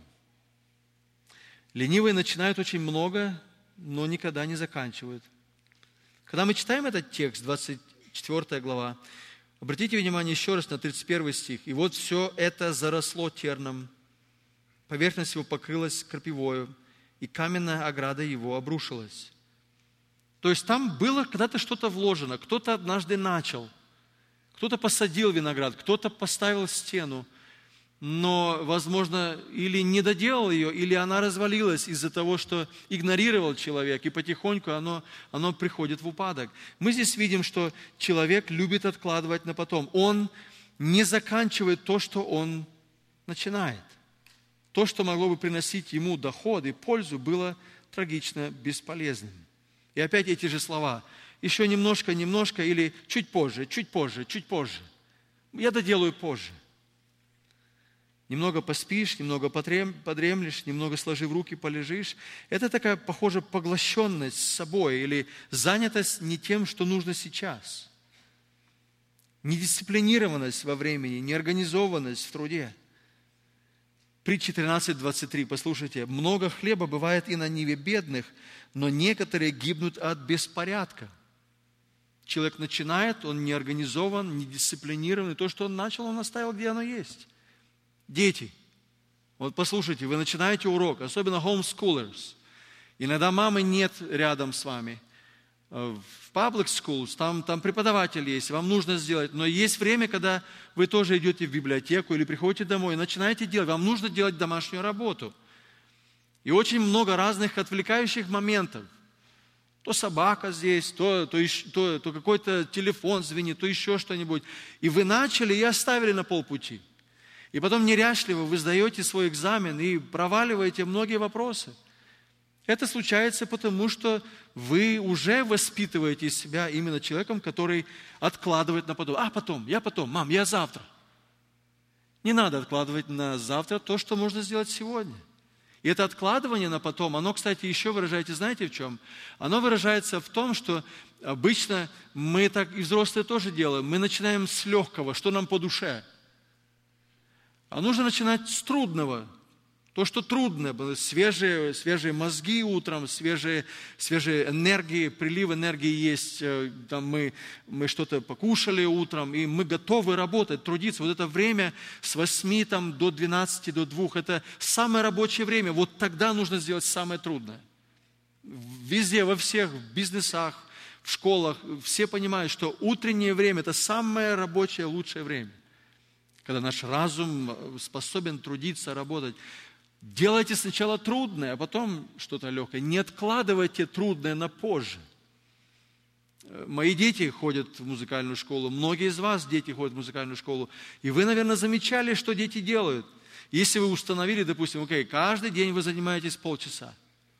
Ленивые начинают очень много, но никогда не заканчивают. Когда мы читаем этот текст, двадцать четвёртая глава, обратите внимание еще раз на тридцать первый стих. «И вот все это заросло терном, поверхность его покрылась крапивою, и каменная ограда его обрушилась». То есть там было когда-то что-то вложено, кто-то однажды начал, кто-то посадил виноград, кто-то поставил стену, но, возможно, или не доделал ее, или она развалилась из-за того, что игнорировал человек, и потихоньку оно, оно приходит в упадок. Мы здесь видим, что человек любит откладывать на потом. Он не заканчивает то, что он начинает. То, что могло бы приносить ему доход и пользу, было трагично бесполезным. И опять эти же слова. Еще немножко, немножко, или чуть позже, чуть позже, чуть позже. Я доделаю позже. Немного поспишь, немного подремлешь, немного сложив руки, полежишь. Это такая, похоже, поглощенность собой или занятость не тем, что нужно сейчас. Недисциплинированность во времени, неорганизованность в труде. Притча тринадцать двадцать три, послушайте. «Много хлеба бывает и на ниве бедных, но некоторые гибнут от беспорядка». Человек начинает, он неорганизован, недисциплинирован, и то, что он начал, он оставил, где оно есть. Дети, вот послушайте, вы начинаете урок, особенно homeschoolers. Иногда мамы нет рядом с вами. В public schools, там, там преподаватель есть, вам нужно сделать. Но есть время, когда вы тоже идете в библиотеку или приходите домой и начинаете делать. Вам нужно делать домашнюю работу. И очень много разных отвлекающих моментов. То собака здесь, то, то, то, то какой-то телефон звенит, то еще что-нибудь. И вы начали и оставили на полпути. И потом неряшливо вы сдаете свой экзамен и проваливаете многие вопросы. Это случается потому, что вы уже воспитываете себя именно человеком, который откладывает на потом. А, потом, я потом, мам, я завтра. Не надо откладывать на завтра то, что можно сделать сегодня. И это откладывание на потом, оно, кстати, еще выражается, знаете в чем? Оно выражается в том, что обычно мы так, и взрослые тоже делаем, мы начинаем с легкого, что нам по душе. А нужно начинать с трудного. То, что трудно, свежие, свежие мозги утром, свежие, свежие энергии, прилив энергии есть. Там мы, мы что-то покушали утром, и мы готовы работать, трудиться. Вот это время с восьми там, до двенадцати, до двух, это самое рабочее время. Вот тогда нужно сделать самое трудное. Везде, во всех бизнесах, в школах, все понимают, что утреннее время – это самое рабочее, лучшее время. Когда наш разум способен трудиться, работать. Делайте сначала трудное, а потом что-то легкое. Не откладывайте трудное на позже. Мои дети ходят в музыкальную школу, многие из вас, дети, ходят в музыкальную школу, и вы, наверное, замечали, что дети делают. Если вы установили, допустим, окей, каждый день вы занимаетесь полчаса.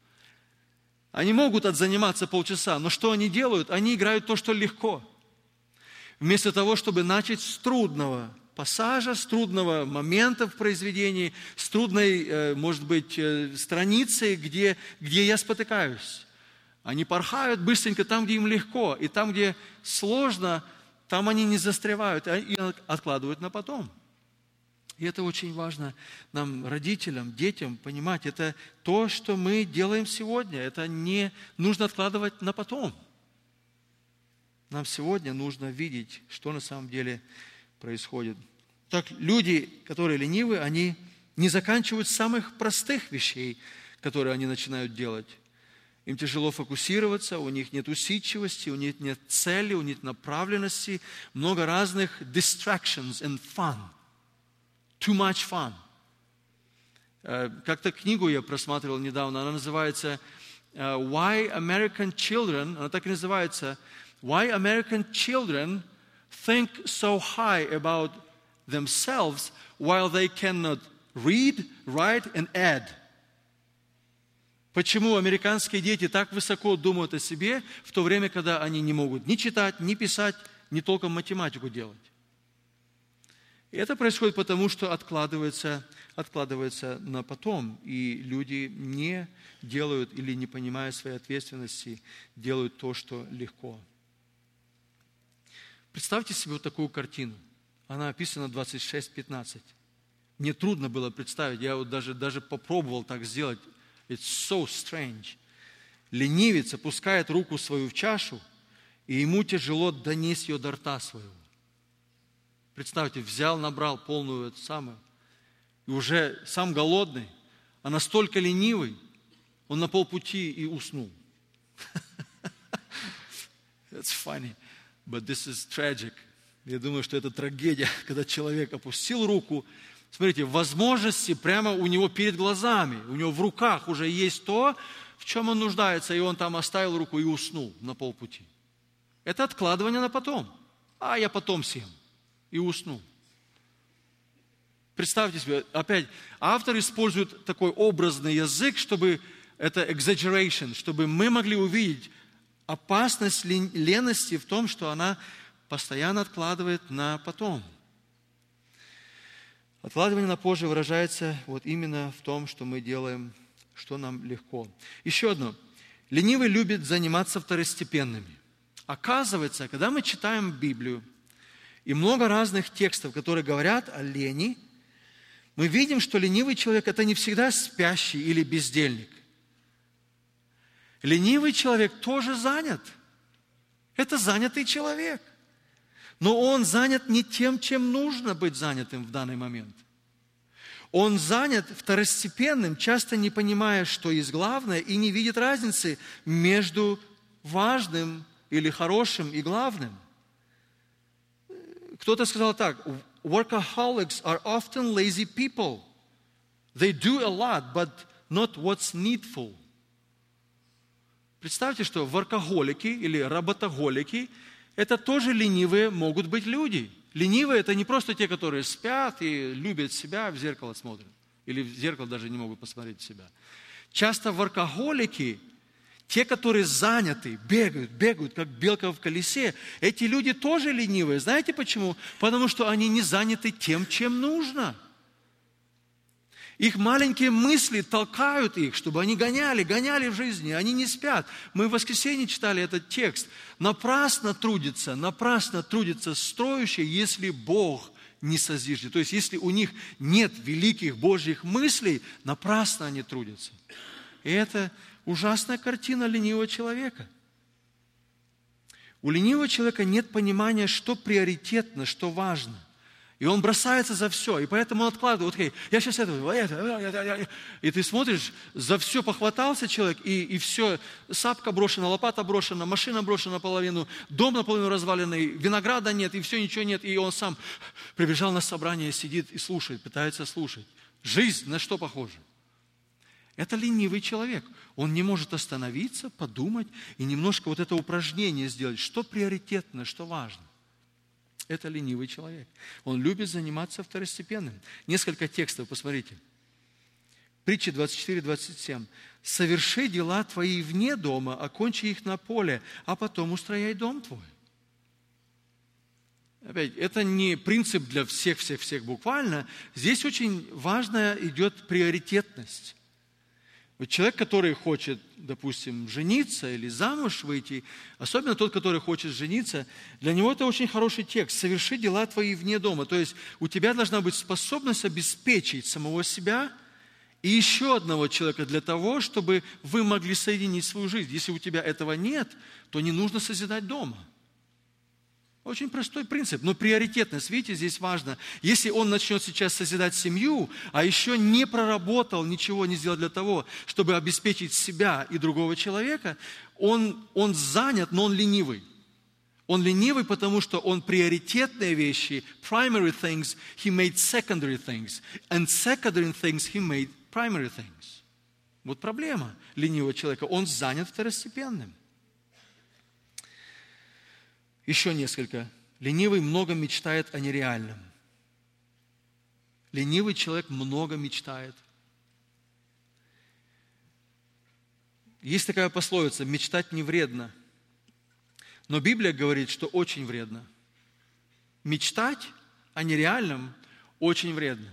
Они могут отзаниматься полчаса, но что они делают? Они играют то, что легко. Вместо того, чтобы начать с трудного пассажа, с трудного момента в произведении, с трудной, может быть, страницы, где, где я спотыкаюсь. Они порхают быстренько там, где им легко, и там, где сложно, там они не застревают и откладывают на потом. И это очень важно нам, родителям, детям, понимать. Это то, что мы делаем сегодня. Это не нужно откладывать на потом. Нам сегодня нужно видеть, что на самом деле происходит. Так, люди, которые ленивы, они не заканчивают самых простых вещей, которые они начинают делать. Им тяжело фокусироваться, у них нет усидчивости, у них нет цели, у них направленности, много разных distractions and fun. Too much fun. Как-то книгу я просматривал недавно, она называется Why American Children, она так и называется, Why American Children Think So High About Themselves While They Cannot Read, Write and Add. Почему американские дети так высоко думают о себе, в то время, когда они не могут ни читать, ни писать, ни толком математику делать? И это происходит потому, что откладывается, откладывается на потом, и люди не делают или не понимая своей ответственности, делают то, что легко. Представьте себе вот такую картину. Она описана двадцать шесть пятнадцать. Мне трудно было представить, я вот даже, даже попробовал так сделать. It's so strange. Ленивец опускает руку свою в чашу, и ему тяжело донести ее до рта своего. Представьте, взял, набрал полную эту самую, и уже сам голодный, а настолько ленивый, он на полпути и уснул. It's funny, but this is tragic. Я думаю, что это трагедия, когда человек опустил руку. Смотрите, возможности прямо у него перед глазами, у него в руках уже есть то, в чем он нуждается, и он там оставил руку и уснул на полпути. Это откладывание на потом. А я потом съем. И уснул. Представьте себе, опять, автор использует такой образный язык, чтобы это exaggeration, чтобы мы могли увидеть опасность лености в том, что она постоянно откладывает на потом. Откладывание на позже выражается вот именно в том, что мы делаем, что нам легко. Еще одно. Ленивый любит заниматься второстепенными. Оказывается, когда мы читаем Библию, и много разных текстов, которые говорят о лени, мы видим, что ленивый человек – это не всегда спящий или бездельник. Ленивый человек тоже занят. Это занятый человек. Но он занят не тем, чем нужно быть занятым в данный момент. Он занят второстепенным, часто не понимая, что есть главное, и не видит разницы между важным или хорошим и главным. Кто-то сказал так: workaholics are often lazy people. They do a lot, but not what's needful. Представьте, что воркоголики или работоголики – это тоже ленивые могут быть люди. Ленивые – это не просто те, которые спят и любят себя, в зеркало смотрят. Или в зеркало даже не могут посмотреть себя. Часто воркоголики, те, которые заняты, бегают, бегают, как белка в колесе, эти люди тоже ленивые. Знаете почему? Потому что они не заняты тем, чем нужно. Их маленькие мысли толкают их, чтобы они гоняли, гоняли в жизни. Они не спят. Мы в воскресенье читали этот текст. Напрасно трудится, напрасно трудится строящий, если Бог не созиждет. То есть, если у них нет великих Божьих мыслей, напрасно они трудятся. И это ужасная картина ленивого человека. У ленивого человека нет понимания, что приоритетно, что важно. И он бросается за все, и поэтому он откладывает. Вот, я сейчас это, это, и ты смотришь, за все похватался человек, и, и все, сапка брошена, лопата брошена, машина брошена наполовину, дом наполовину разваленный, винограда нет, и все, ничего нет, и он сам прибежал на собрание, сидит и слушает, пытается слушать. Жизнь на что похожа? Это ленивый человек. Он не может остановиться, подумать и немножко вот это упражнение сделать, что приоритетно, что важно. Это ленивый человек. Он любит заниматься второстепенным. Несколько текстов, посмотрите. Притча двадцать четыре двадцать семь. «Соверши дела твои вне дома, окончи их на поле, а потом устрояй дом твой». Опять, это не принцип для всех-всех-всех буквально. Здесь очень важная идет приоритетность. Вот человек, который хочет, допустим, жениться или замуж выйти, особенно тот, который хочет жениться, для него это очень хороший текст. «Соверши дела твои вне дома». То есть у тебя должна быть способность обеспечить самого себя и еще одного человека для того, чтобы вы могли соединить свою жизнь. Если у тебя этого нет, то не нужно созидать дома. Очень простой принцип, но приоритетность, видите, здесь важно. Если он начнет сейчас созидать семью, а еще не проработал, ничего не сделал для того, чтобы обеспечить себя и другого человека, он, он занят, но он ленивый. Он ленивый, потому что он приоритетные вещи, primary things, he made secondary things. And secondary things he made primary things. Вот проблема ленивого человека. Он занят второстепенным. Еще несколько. Ленивый много мечтает о нереальном. Ленивый человек много мечтает. Есть такая пословица: мечтать не вредно. Но Библия говорит, что очень вредно. Мечтать о нереальном очень вредно.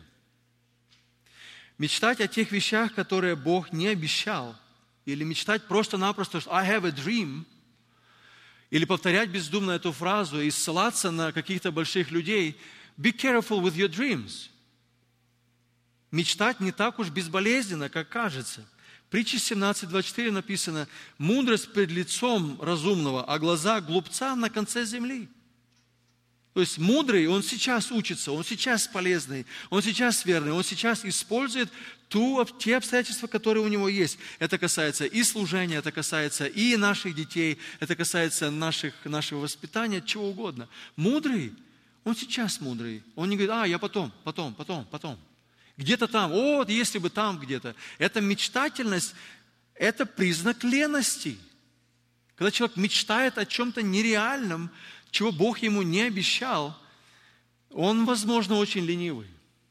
Мечтать о тех вещах, которые Бог не обещал, или мечтать просто-напросто, что I have a dream, или повторять бездумно эту фразу и ссылаться на каких-то больших людей. Be careful with your dreams. Мечтать не так уж безболезненно, как кажется. В притче семнадцать двадцать четыре написано: «Мудрость пред лицом разумного, а глаза глупца на конце земли». То есть мудрый, он сейчас учится, он сейчас полезный, он сейчас верный, он сейчас использует ту, те обстоятельства, которые у него есть. Это касается и служения, это касается и наших детей, это касается наших, нашего воспитания, чего угодно. Мудрый, он сейчас мудрый. Он не говорит: а, я потом, потом, потом, потом. Где-то там, о, если бы там где-то. Эта мечтательность, это признак лености. Когда человек мечтает о чем-то нереальном, чего Бог ему не обещал, он, возможно, очень ленивый.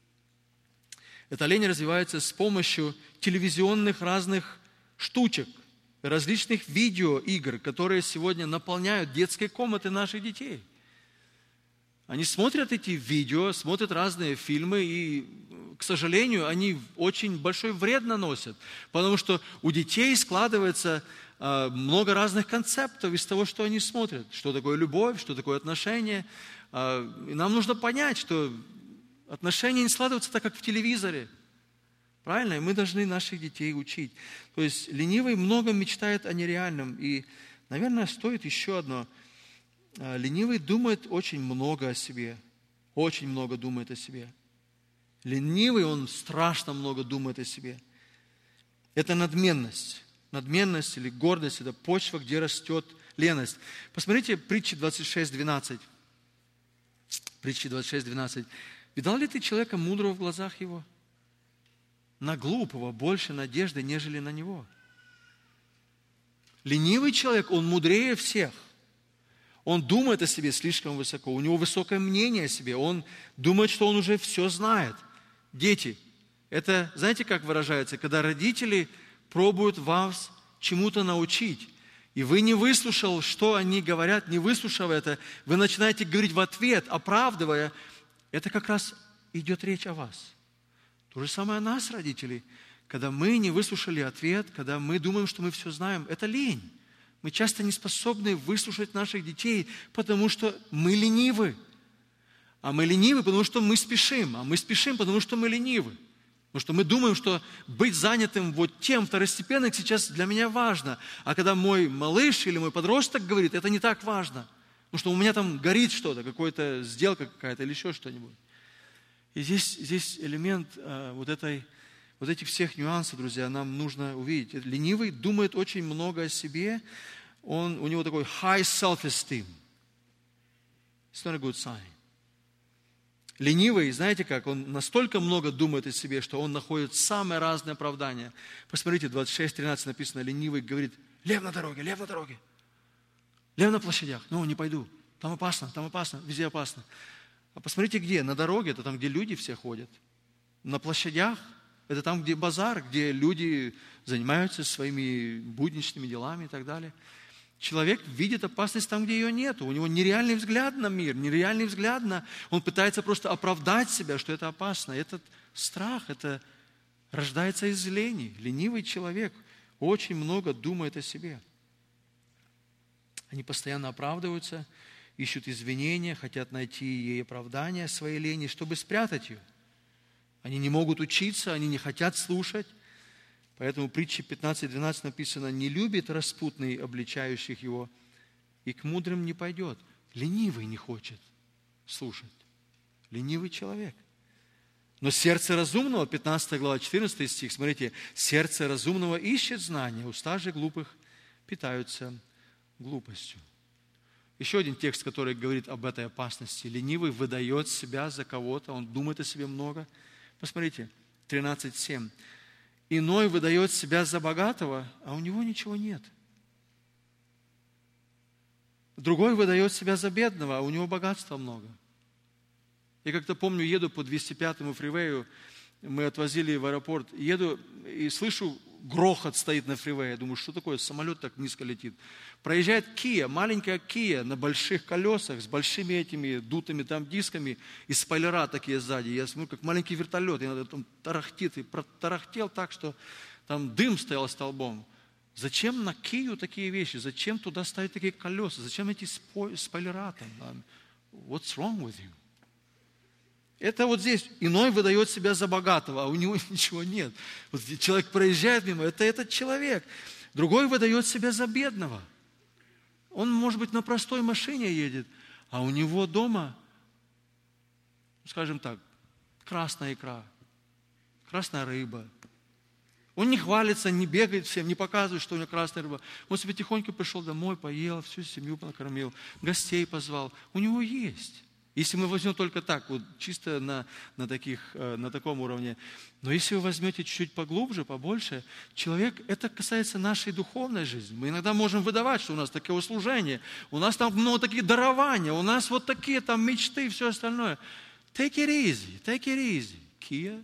Эта лень развивается с помощью телевизионных разных штучек, различных видеоигр, которые сегодня наполняют детские комнаты наших детей. Они смотрят эти видео, смотрят разные фильмы, и, к сожалению, они очень большой вред наносят, потому что у детей складывается много разных концептов из того, что они смотрят. Что такое любовь, что такое отношения. И нам нужно понять, что отношения не складываются так, как в телевизоре. Правильно? И мы должны наших детей учить. То есть ленивый много мечтает о нереальном. И, наверное, стоит еще одно. Ленивый думает очень много о себе. Очень много думает о себе. Ленивый, он страшно много думает о себе. Это надменность. Надменность или гордость – это почва, где растет леность. Посмотрите притчи двадцать шесть двенадцать. Притчи двадцать шесть двенадцать. Видал ли ты человека мудрого в глазах его? На глупого больше надежды, нежели на него. Ленивый человек, он мудрее всех. Он думает о себе слишком высоко. У него высокое мнение о себе. Он думает, что он уже все знает. Дети, это, знаете, как выражается, когда родители пробуют вас чему-то научить, и вы не выслушал, что они говорят, не выслушав это, вы начинаете говорить в ответ, оправдывая, это как раз идет речь о вас. То же самое о нас, родители. Когда мы не выслушали ответ, когда мы думаем, что мы все знаем, это лень. Мы часто не способны выслушать наших детей, потому что мы ленивы. А мы ленивы, потому что мы спешим. А мы спешим, потому что мы ленивы. Потому что мы думаем, что быть занятым вот тем второстепенным сейчас для меня важно. А когда мой малыш или мой подросток говорит, это не так важно. Потому что у меня там горит что-то, какая-то сделка какая-то или еще что-нибудь. И здесь, здесь элемент а, вот, этой, вот этих всех нюансов, друзья, нам нужно увидеть. Ленивый думает очень много о себе. Он, у него такой high self-esteem. It's not a good sign. Ленивый, знаете как, он настолько много думает о себе, что он находит самые разные оправдания. Посмотрите, двадцать шесть тринадцать написано, ленивый говорит: лев на дороге, лев на дороге, лев на площадях, ну не пойду, там опасно, там опасно, везде опасно. А посмотрите где, на дороге, это там, где люди все ходят. На площадях, это там, где базар, где люди занимаются своими будничными делами и так далее. Человек видит опасность там, где ее нет. У него нереальный взгляд на мир, нереальный взгляд на... Он пытается просто оправдать себя, что это опасно. Этот страх, это рождается из лени. Ленивый человек очень много думает о себе. Они постоянно оправдываются, ищут извинения, хотят найти ей оправдание своей лени, чтобы спрятать ее. Они не могут учиться, они не хотят слушать. Поэтому в притче пятнадцать двенадцать написано: «Не любит распутный, обличающих его, и к мудрым не пойдет». Ленивый не хочет слушать. Ленивый человек. Но сердце разумного, пятнадцатая глава, четырнадцатый стих, смотрите, сердце разумного ищет знания, уста же глупых питаются глупостью. Еще один текст, который говорит об этой опасности. Ленивый выдает себя за кого-то, он думает о себе много. Посмотрите, тринадцать семь. Иной выдает себя за богатого, а у него ничего нет. Другой выдает себя за бедного, а у него богатства много. Я как-то помню, еду по двести пятому фривею, мы отвозили в аэропорт, еду и слышу, грохот стоит на фривее. Думаю, что такое, самолет так низко летит. Проезжает Kia, маленькая Kia на больших колесах, с большими этими дутыми там дисками, и спойлера такие сзади. Я смотрю, как маленький вертолет, и там тарахтит, и протарахтел так, что там дым стоял столбом. Зачем на Кию такие вещи? Зачем туда ставить такие колеса? Зачем эти спойлера там? What's wrong with you? Это вот здесь. Иной выдает себя за богатого, а у него ничего нет. Вот человек проезжает мимо, это этот человек. Другой выдает себя за бедного. Он, может быть, на простой машине едет, а у него дома, скажем так, красная икра, красная рыба. Он не хвалится, не бегает всем, не показывает, что у него красная рыба. Он себе тихонько пришел домой, поел, всю семью накормил, гостей позвал. У него есть. Если мы возьмем только так, вот чисто на, на, таких, на таком уровне. Но если вы возьмете чуть-чуть поглубже, побольше, человек, это касается нашей духовной жизни. Мы иногда можем выдавать, что у нас такое служение, у нас там много таких дарования, у нас вот такие там мечты и все остальное. Take it easy, take it easy. Kia,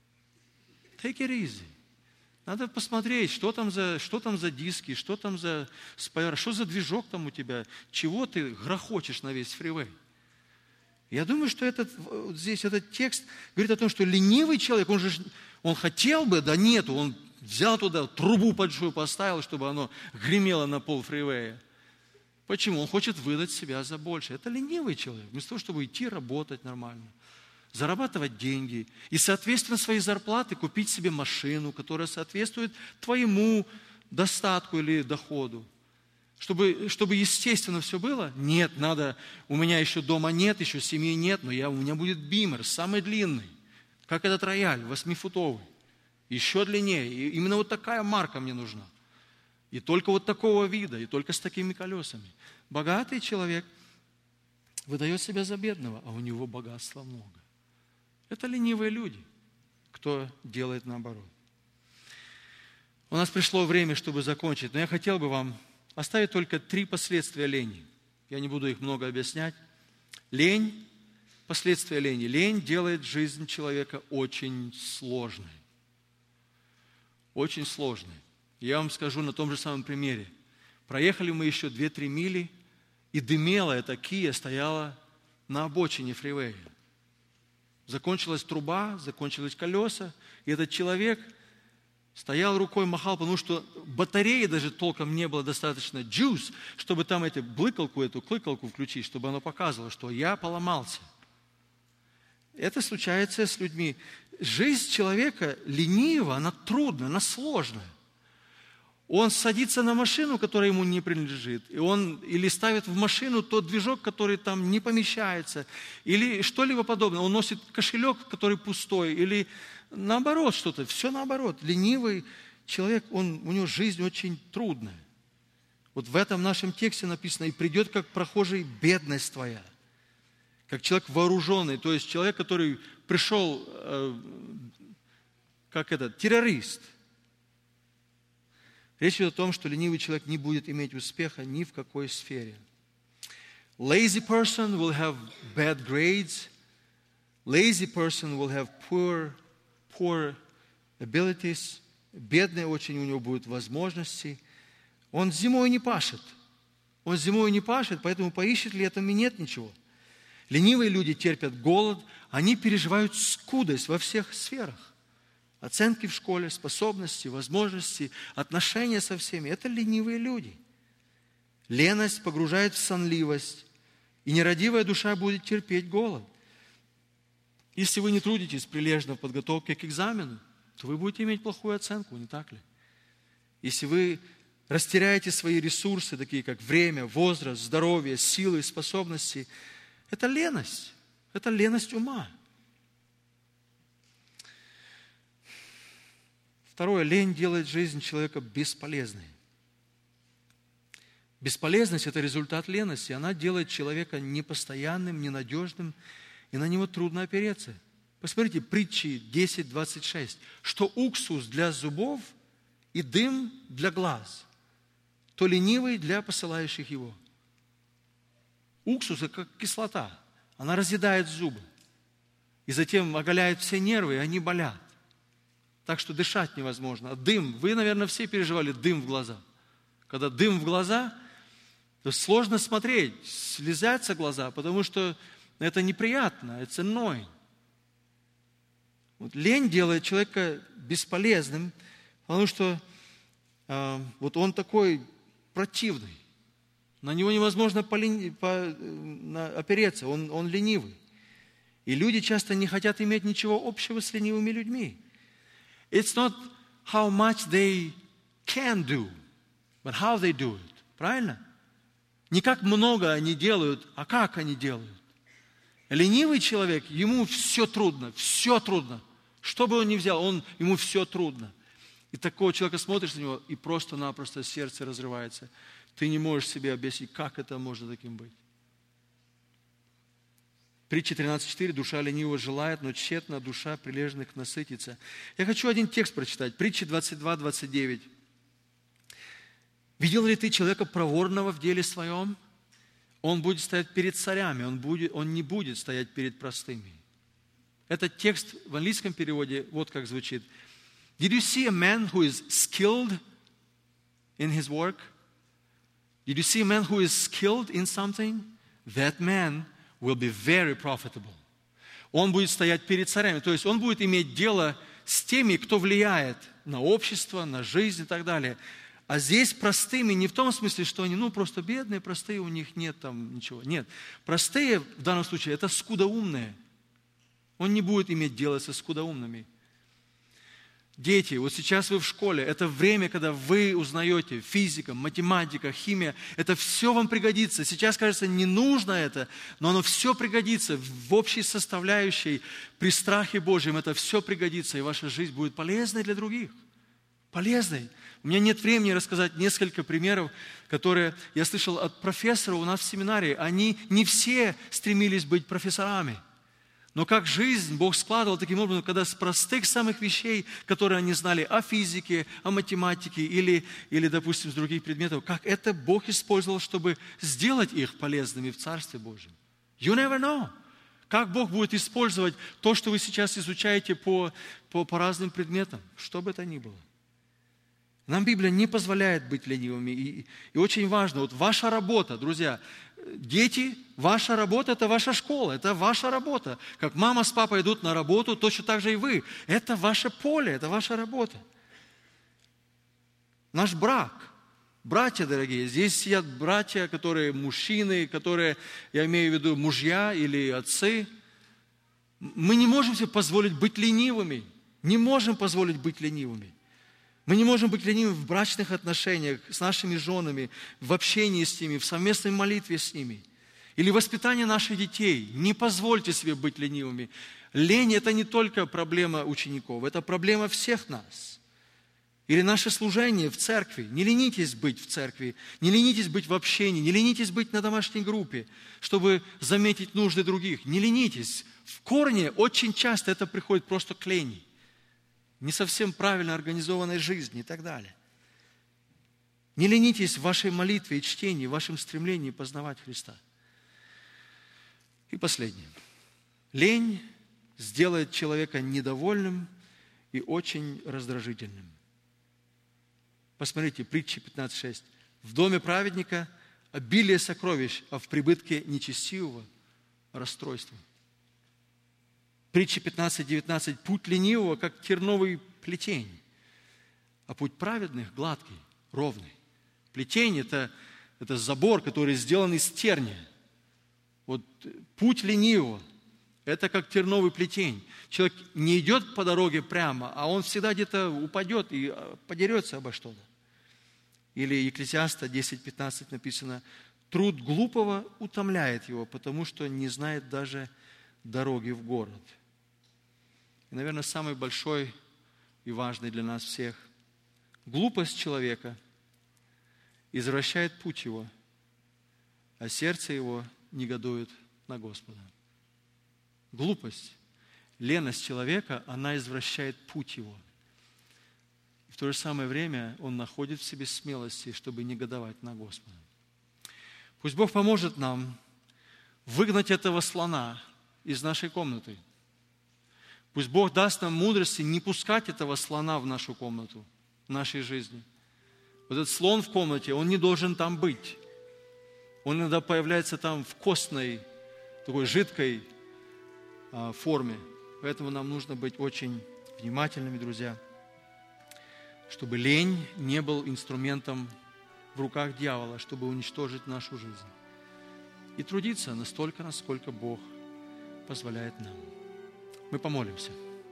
take it easy. Надо посмотреть, что там за, что там за диски, что там за спойлер, что за движок там у тебя, чего ты грохочешь на весь фривей. Я думаю, что этот, вот здесь этот текст говорит о том, что ленивый человек, он же он хотел бы, да нету, он взял туда трубу большую поставил, чтобы оно гремело на пол фривея. Почему? Он хочет выдать себя за больше. Это ленивый человек. Вместо того, чтобы идти работать нормально, зарабатывать деньги и, соответственно, своей зарплаты купить себе машину, которая соответствует твоему достатку или доходу. Чтобы, чтобы естественно все было? Нет, надо, у меня еще дома нет, еще семьи нет, но я, у меня будет бимер, самый длинный, как этот рояль, восьмифутовый, еще длиннее. И именно вот такая марка мне нужна. И только вот такого вида, и только с такими колесами. Богатый человек выдает себя за бедного, а у него богатства много. Это ленивые люди, кто делает наоборот. У нас пришло время, чтобы закончить, но я хотел бы вам оставить только три последствия лени. Я не буду их много объяснять. Лень, последствия лени. Лень делает жизнь человека очень сложной. Очень сложной. Я вам скажу на том же самом примере. Проехали мы еще две-три мили, и дымела эта Kia стояла на обочине фривея. Закончилась труба, закончились колеса, и этот человек стоял рукой, махал, потому что батареи даже толком не было достаточно juice, чтобы там эту блыкалку, эту клыкалку включить, чтобы оно показывало, что я поломался. Это случается с людьми. Жизнь человека ленива, она трудная, она сложная. Он садится на машину, которая ему не принадлежит, и он или ставит в машину тот движок, который там не помещается, или что-либо подобное. Он носит кошелек, который пустой, или наоборот что-то. Все наоборот. Ленивый человек, он, у него жизнь очень трудная. Вот в этом нашем тексте написано: «И придет, как прохожий, бедность твоя». Как человек вооруженный, то есть человек, который пришел, э, как этот, террорист. Речь идет о том, что ленивый человек не будет иметь успеха ни в какой сфере. Lazy person will have bad grades. Lazy person will have poor, poor abilities. Бедный очень у него будут возможности. Он зимой не пашет. Он зимой не пашет, поэтому поищет летом и нет ничего. Ленивые люди терпят голод, они переживают скудость во всех сферах. Оценки в школе, способности, возможности, отношения со всеми – это ленивые люди. Леность погружает в сонливость, и нерадивая душа будет терпеть голод. Если вы не трудитесь прилежно в подготовке к экзамену, то вы будете иметь плохую оценку, не так ли? Если вы растеряете свои ресурсы, такие как время, возраст, здоровье, силы, способности, это леность, это леность ума. Второе, лень делает жизнь человека бесполезной. Бесполезность – это результат лености. Она делает человека непостоянным, ненадежным, и на него трудно опереться. Посмотрите, притчи десять двадцать шесть. Что уксус для зубов и дым для глаз, то ленивый для посылающих его. Уксус – это как кислота. Она разъедает зубы. И затем оголяет все нервы, и они болят. Так что дышать невозможно. А дым, вы, наверное, все переживали дым в глаза. Когда дым в глаза, то сложно смотреть, слезятся глаза, потому что это неприятно, это annoying. Вот лень делает человека бесполезным, потому что э, вот он такой противный. На него невозможно полени, по, на, опереться, он, он ленивый. И люди часто не хотят иметь ничего общего с ленивыми людьми. It's not how much they can do, but how they do it. Правильно? Не как много они делают, а как они делают. Ленивый человек, ему все трудно, все трудно. Что бы он ни взял, он, ему все трудно. И такого человека смотришь на него, и просто-напросто сердце разрывается. Ты не можешь себе объяснить, как это может таким быть. Притча тринадцать четыре. Душа ленивого желает, но тщетно душа прилежных насытится. Я хочу один текст прочитать. Притча двадцать два двадцать девять. Видел ли ты человека проворного в деле своем? Он будет стоять перед царями, он, будет, он не будет стоять перед простыми. Этот текст в английском переводе вот как звучит. Did you see a man who is skilled in his work? Did you see a man who is skilled in something? That man will be very profitable. Он будет стоять перед царями, то есть он будет иметь дело с теми, кто влияет на общество, на жизнь и так далее. А здесь простыми не в том смысле, что они, ну, просто бедные, простые, у них нет там ничего. Нет, простые в данном случае это скудоумные. Он не будет иметь дело со скудоумными. Дети, вот сейчас вы в школе, это время, когда вы узнаете физика, математика, химия, это все вам пригодится. Сейчас, кажется, не нужно это, но оно все пригодится в общей составляющей, при страхе Божьем это все пригодится, и ваша жизнь будет полезной для других. Полезной. У меня нет времени рассказать несколько примеров, которые я слышал от профессоров у нас в семинарии. Они не все стремились быть профессорами. Но как жизнь Бог складывал таким образом, когда с простых самых вещей, которые они знали о физике, о математике или, или, допустим, с других предметов, как это Бог использовал, чтобы сделать их полезными в Царстве Божьем. You never know. Как Бог будет использовать то, что вы сейчас изучаете по, по, по разным предметам, что бы это ни было. Нам Библия не позволяет быть ленивыми. И, и очень важно, вот ваша работа, друзья, дети, ваша работа – это ваша школа, это ваша работа. Как мама с папой идут на работу, точно так же и вы. Это ваше поле, это ваша работа. Наш брак. Братья дорогие, здесь сидят братья, которые мужчины, которые, я имею в виду, мужья или отцы. Мы не можем себе позволить быть ленивыми. Не можем позволить быть ленивыми. Мы не можем быть ленивыми в брачных отношениях с нашими женами, в общении с ними, в совместной молитве с ними. Или воспитание наших детей. Не позвольте себе быть ленивыми. Лень – это не только проблема учеников, это проблема всех нас. Или наше служение в церкви. Не ленитесь быть в церкви, не ленитесь быть в общении, не ленитесь быть на домашней группе, чтобы заметить нужды других. Не ленитесь. В корне очень часто это приходит просто к лени. Не совсем правильно организованной жизни и так далее. Не ленитесь в вашей молитве и чтении, в вашем стремлении познавать Христа. И последнее. Лень сделает человека недовольным и очень раздражительным. Посмотрите, притча пятнадцать шесть. В доме праведника обилие сокровищ, а в прибытке нечестивого расстройство. Притча пятнадцать девятнадцать. Путь ленивого, как терновый плетень, а путь праведных гладкий, ровный. Плетень – это, это забор, который сделан из терния. Вот путь ленивого – это как терновый плетень. Человек не идет по дороге прямо, а он всегда где-то упадет и подерется обо что-то. Или Екклесиаста десять пятнадцать написано: труд глупого утомляет его, потому что не знает даже дороги в город. И, наверное, самый большой и важный для нас всех – глупость человека извращает путь его, а сердце его негодует на Господа. Глупость, леность человека, она извращает путь его. И в то же самое время он находит в себе смелости, чтобы негодовать на Господа. Пусть Бог поможет нам выгнать этого слона из нашей комнаты. Пусть Бог даст нам мудрости не пускать этого слона в нашу комнату, в нашей жизни. Вот этот слон в комнате, он не должен там быть. Он иногда появляется там в костной, такой жидкой а, форме. Поэтому нам нужно быть очень внимательными, друзья, чтобы лень не был инструментом в руках дьявола, чтобы уничтожить нашу жизнь. И трудиться настолько, насколько Бог позволяет нам. Мы помолимся.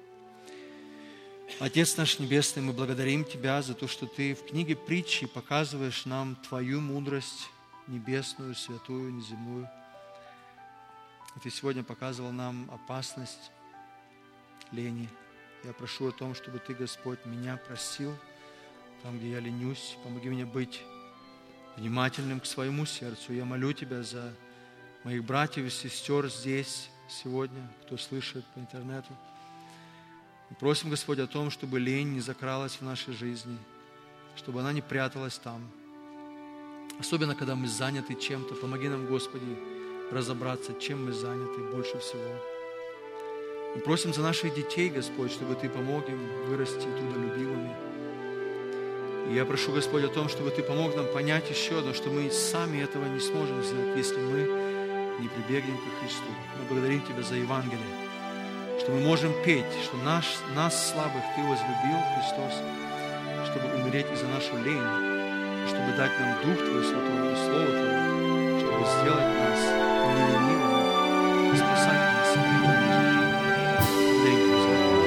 Отец наш Небесный, мы благодарим Тебя за то, что Ты в книге притчи показываешь нам Твою мудрость небесную, святую, неземную. И Ты сегодня показывал нам опасность лени. Я прошу о том, чтобы Ты, Господь, меня простил там, где я ленюсь. Помоги мне быть внимательным к своему сердцу. Я молю Тебя за моих братьев и сестер здесь сегодня, кто слышит по интернету. Мы просим, Господь, о том, чтобы лень не закралась в нашей жизни, чтобы она не пряталась там. Особенно, когда мы заняты чем-то. Помоги нам, Господи, разобраться, чем мы заняты больше всего. Мы просим за наших детей, Господь, чтобы Ты помог им вырасти трудолюбивыми. И я прошу, Господь, о том, чтобы Ты помог нам понять еще одно, что мы сами этого не сможем сделать, если мы не прибегнем к Христу. Мы благодарим Тебя за Евангелие, что мы можем петь, что наш, нас, слабых, Ты возлюбил, Христос, чтобы умереть и за нашу лень, чтобы дать нам Дух Твой Святой и Слово Твое, чтобы сделать нас неленивыми, спасать нас. Благодарим Тебя за это.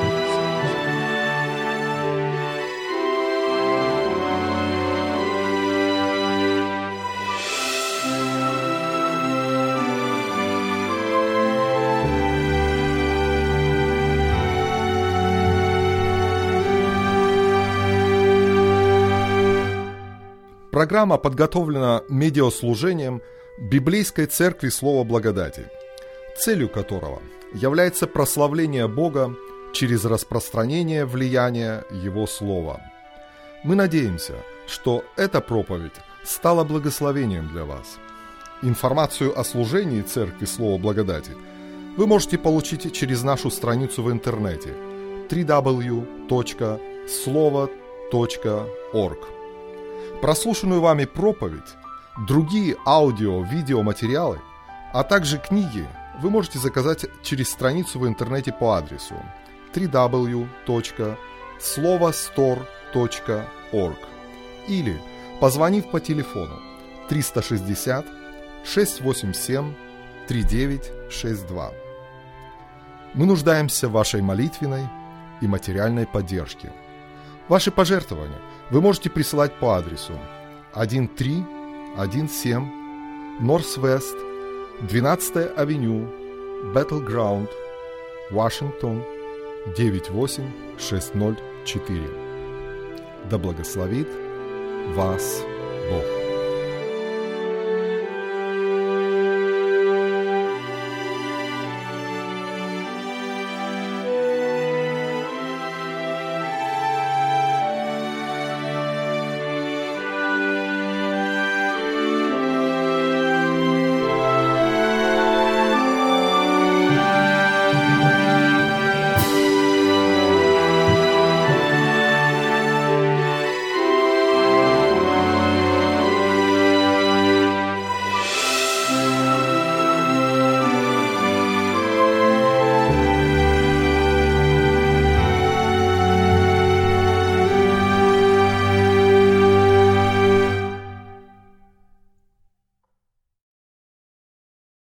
Программа подготовлена медиаслужением Библейской Церкви Слова Благодати, целью которого является прославление Бога через распространение влияния Его Слова. Мы надеемся, что эта проповедь стала благословением для вас. Информацию о служении Церкви Слова Благодати вы можете получить через нашу страницу в интернете дабл ю дабл ю дабл ю точка слово точка орг. Прослушанную вами проповедь, другие аудио-видеоматериалы, а также книги вы можете заказать через страницу в интернете по адресу дабл ю дабл ю дабл ю точка слово стор точка орг или позвонив по телефону триста шестьдесят шестьсот восемьдесят семь тридцать девять шестьдесят два. Мы нуждаемся в вашей молитвенной и материальной поддержке. Ваши пожертвования вы можете присылать по адресу тысяча триста семнадцать Northwest двенадцатая авеню, Battleground, Вашингтон, девять восемь шесть ноль четыре. Да благословит вас Бог.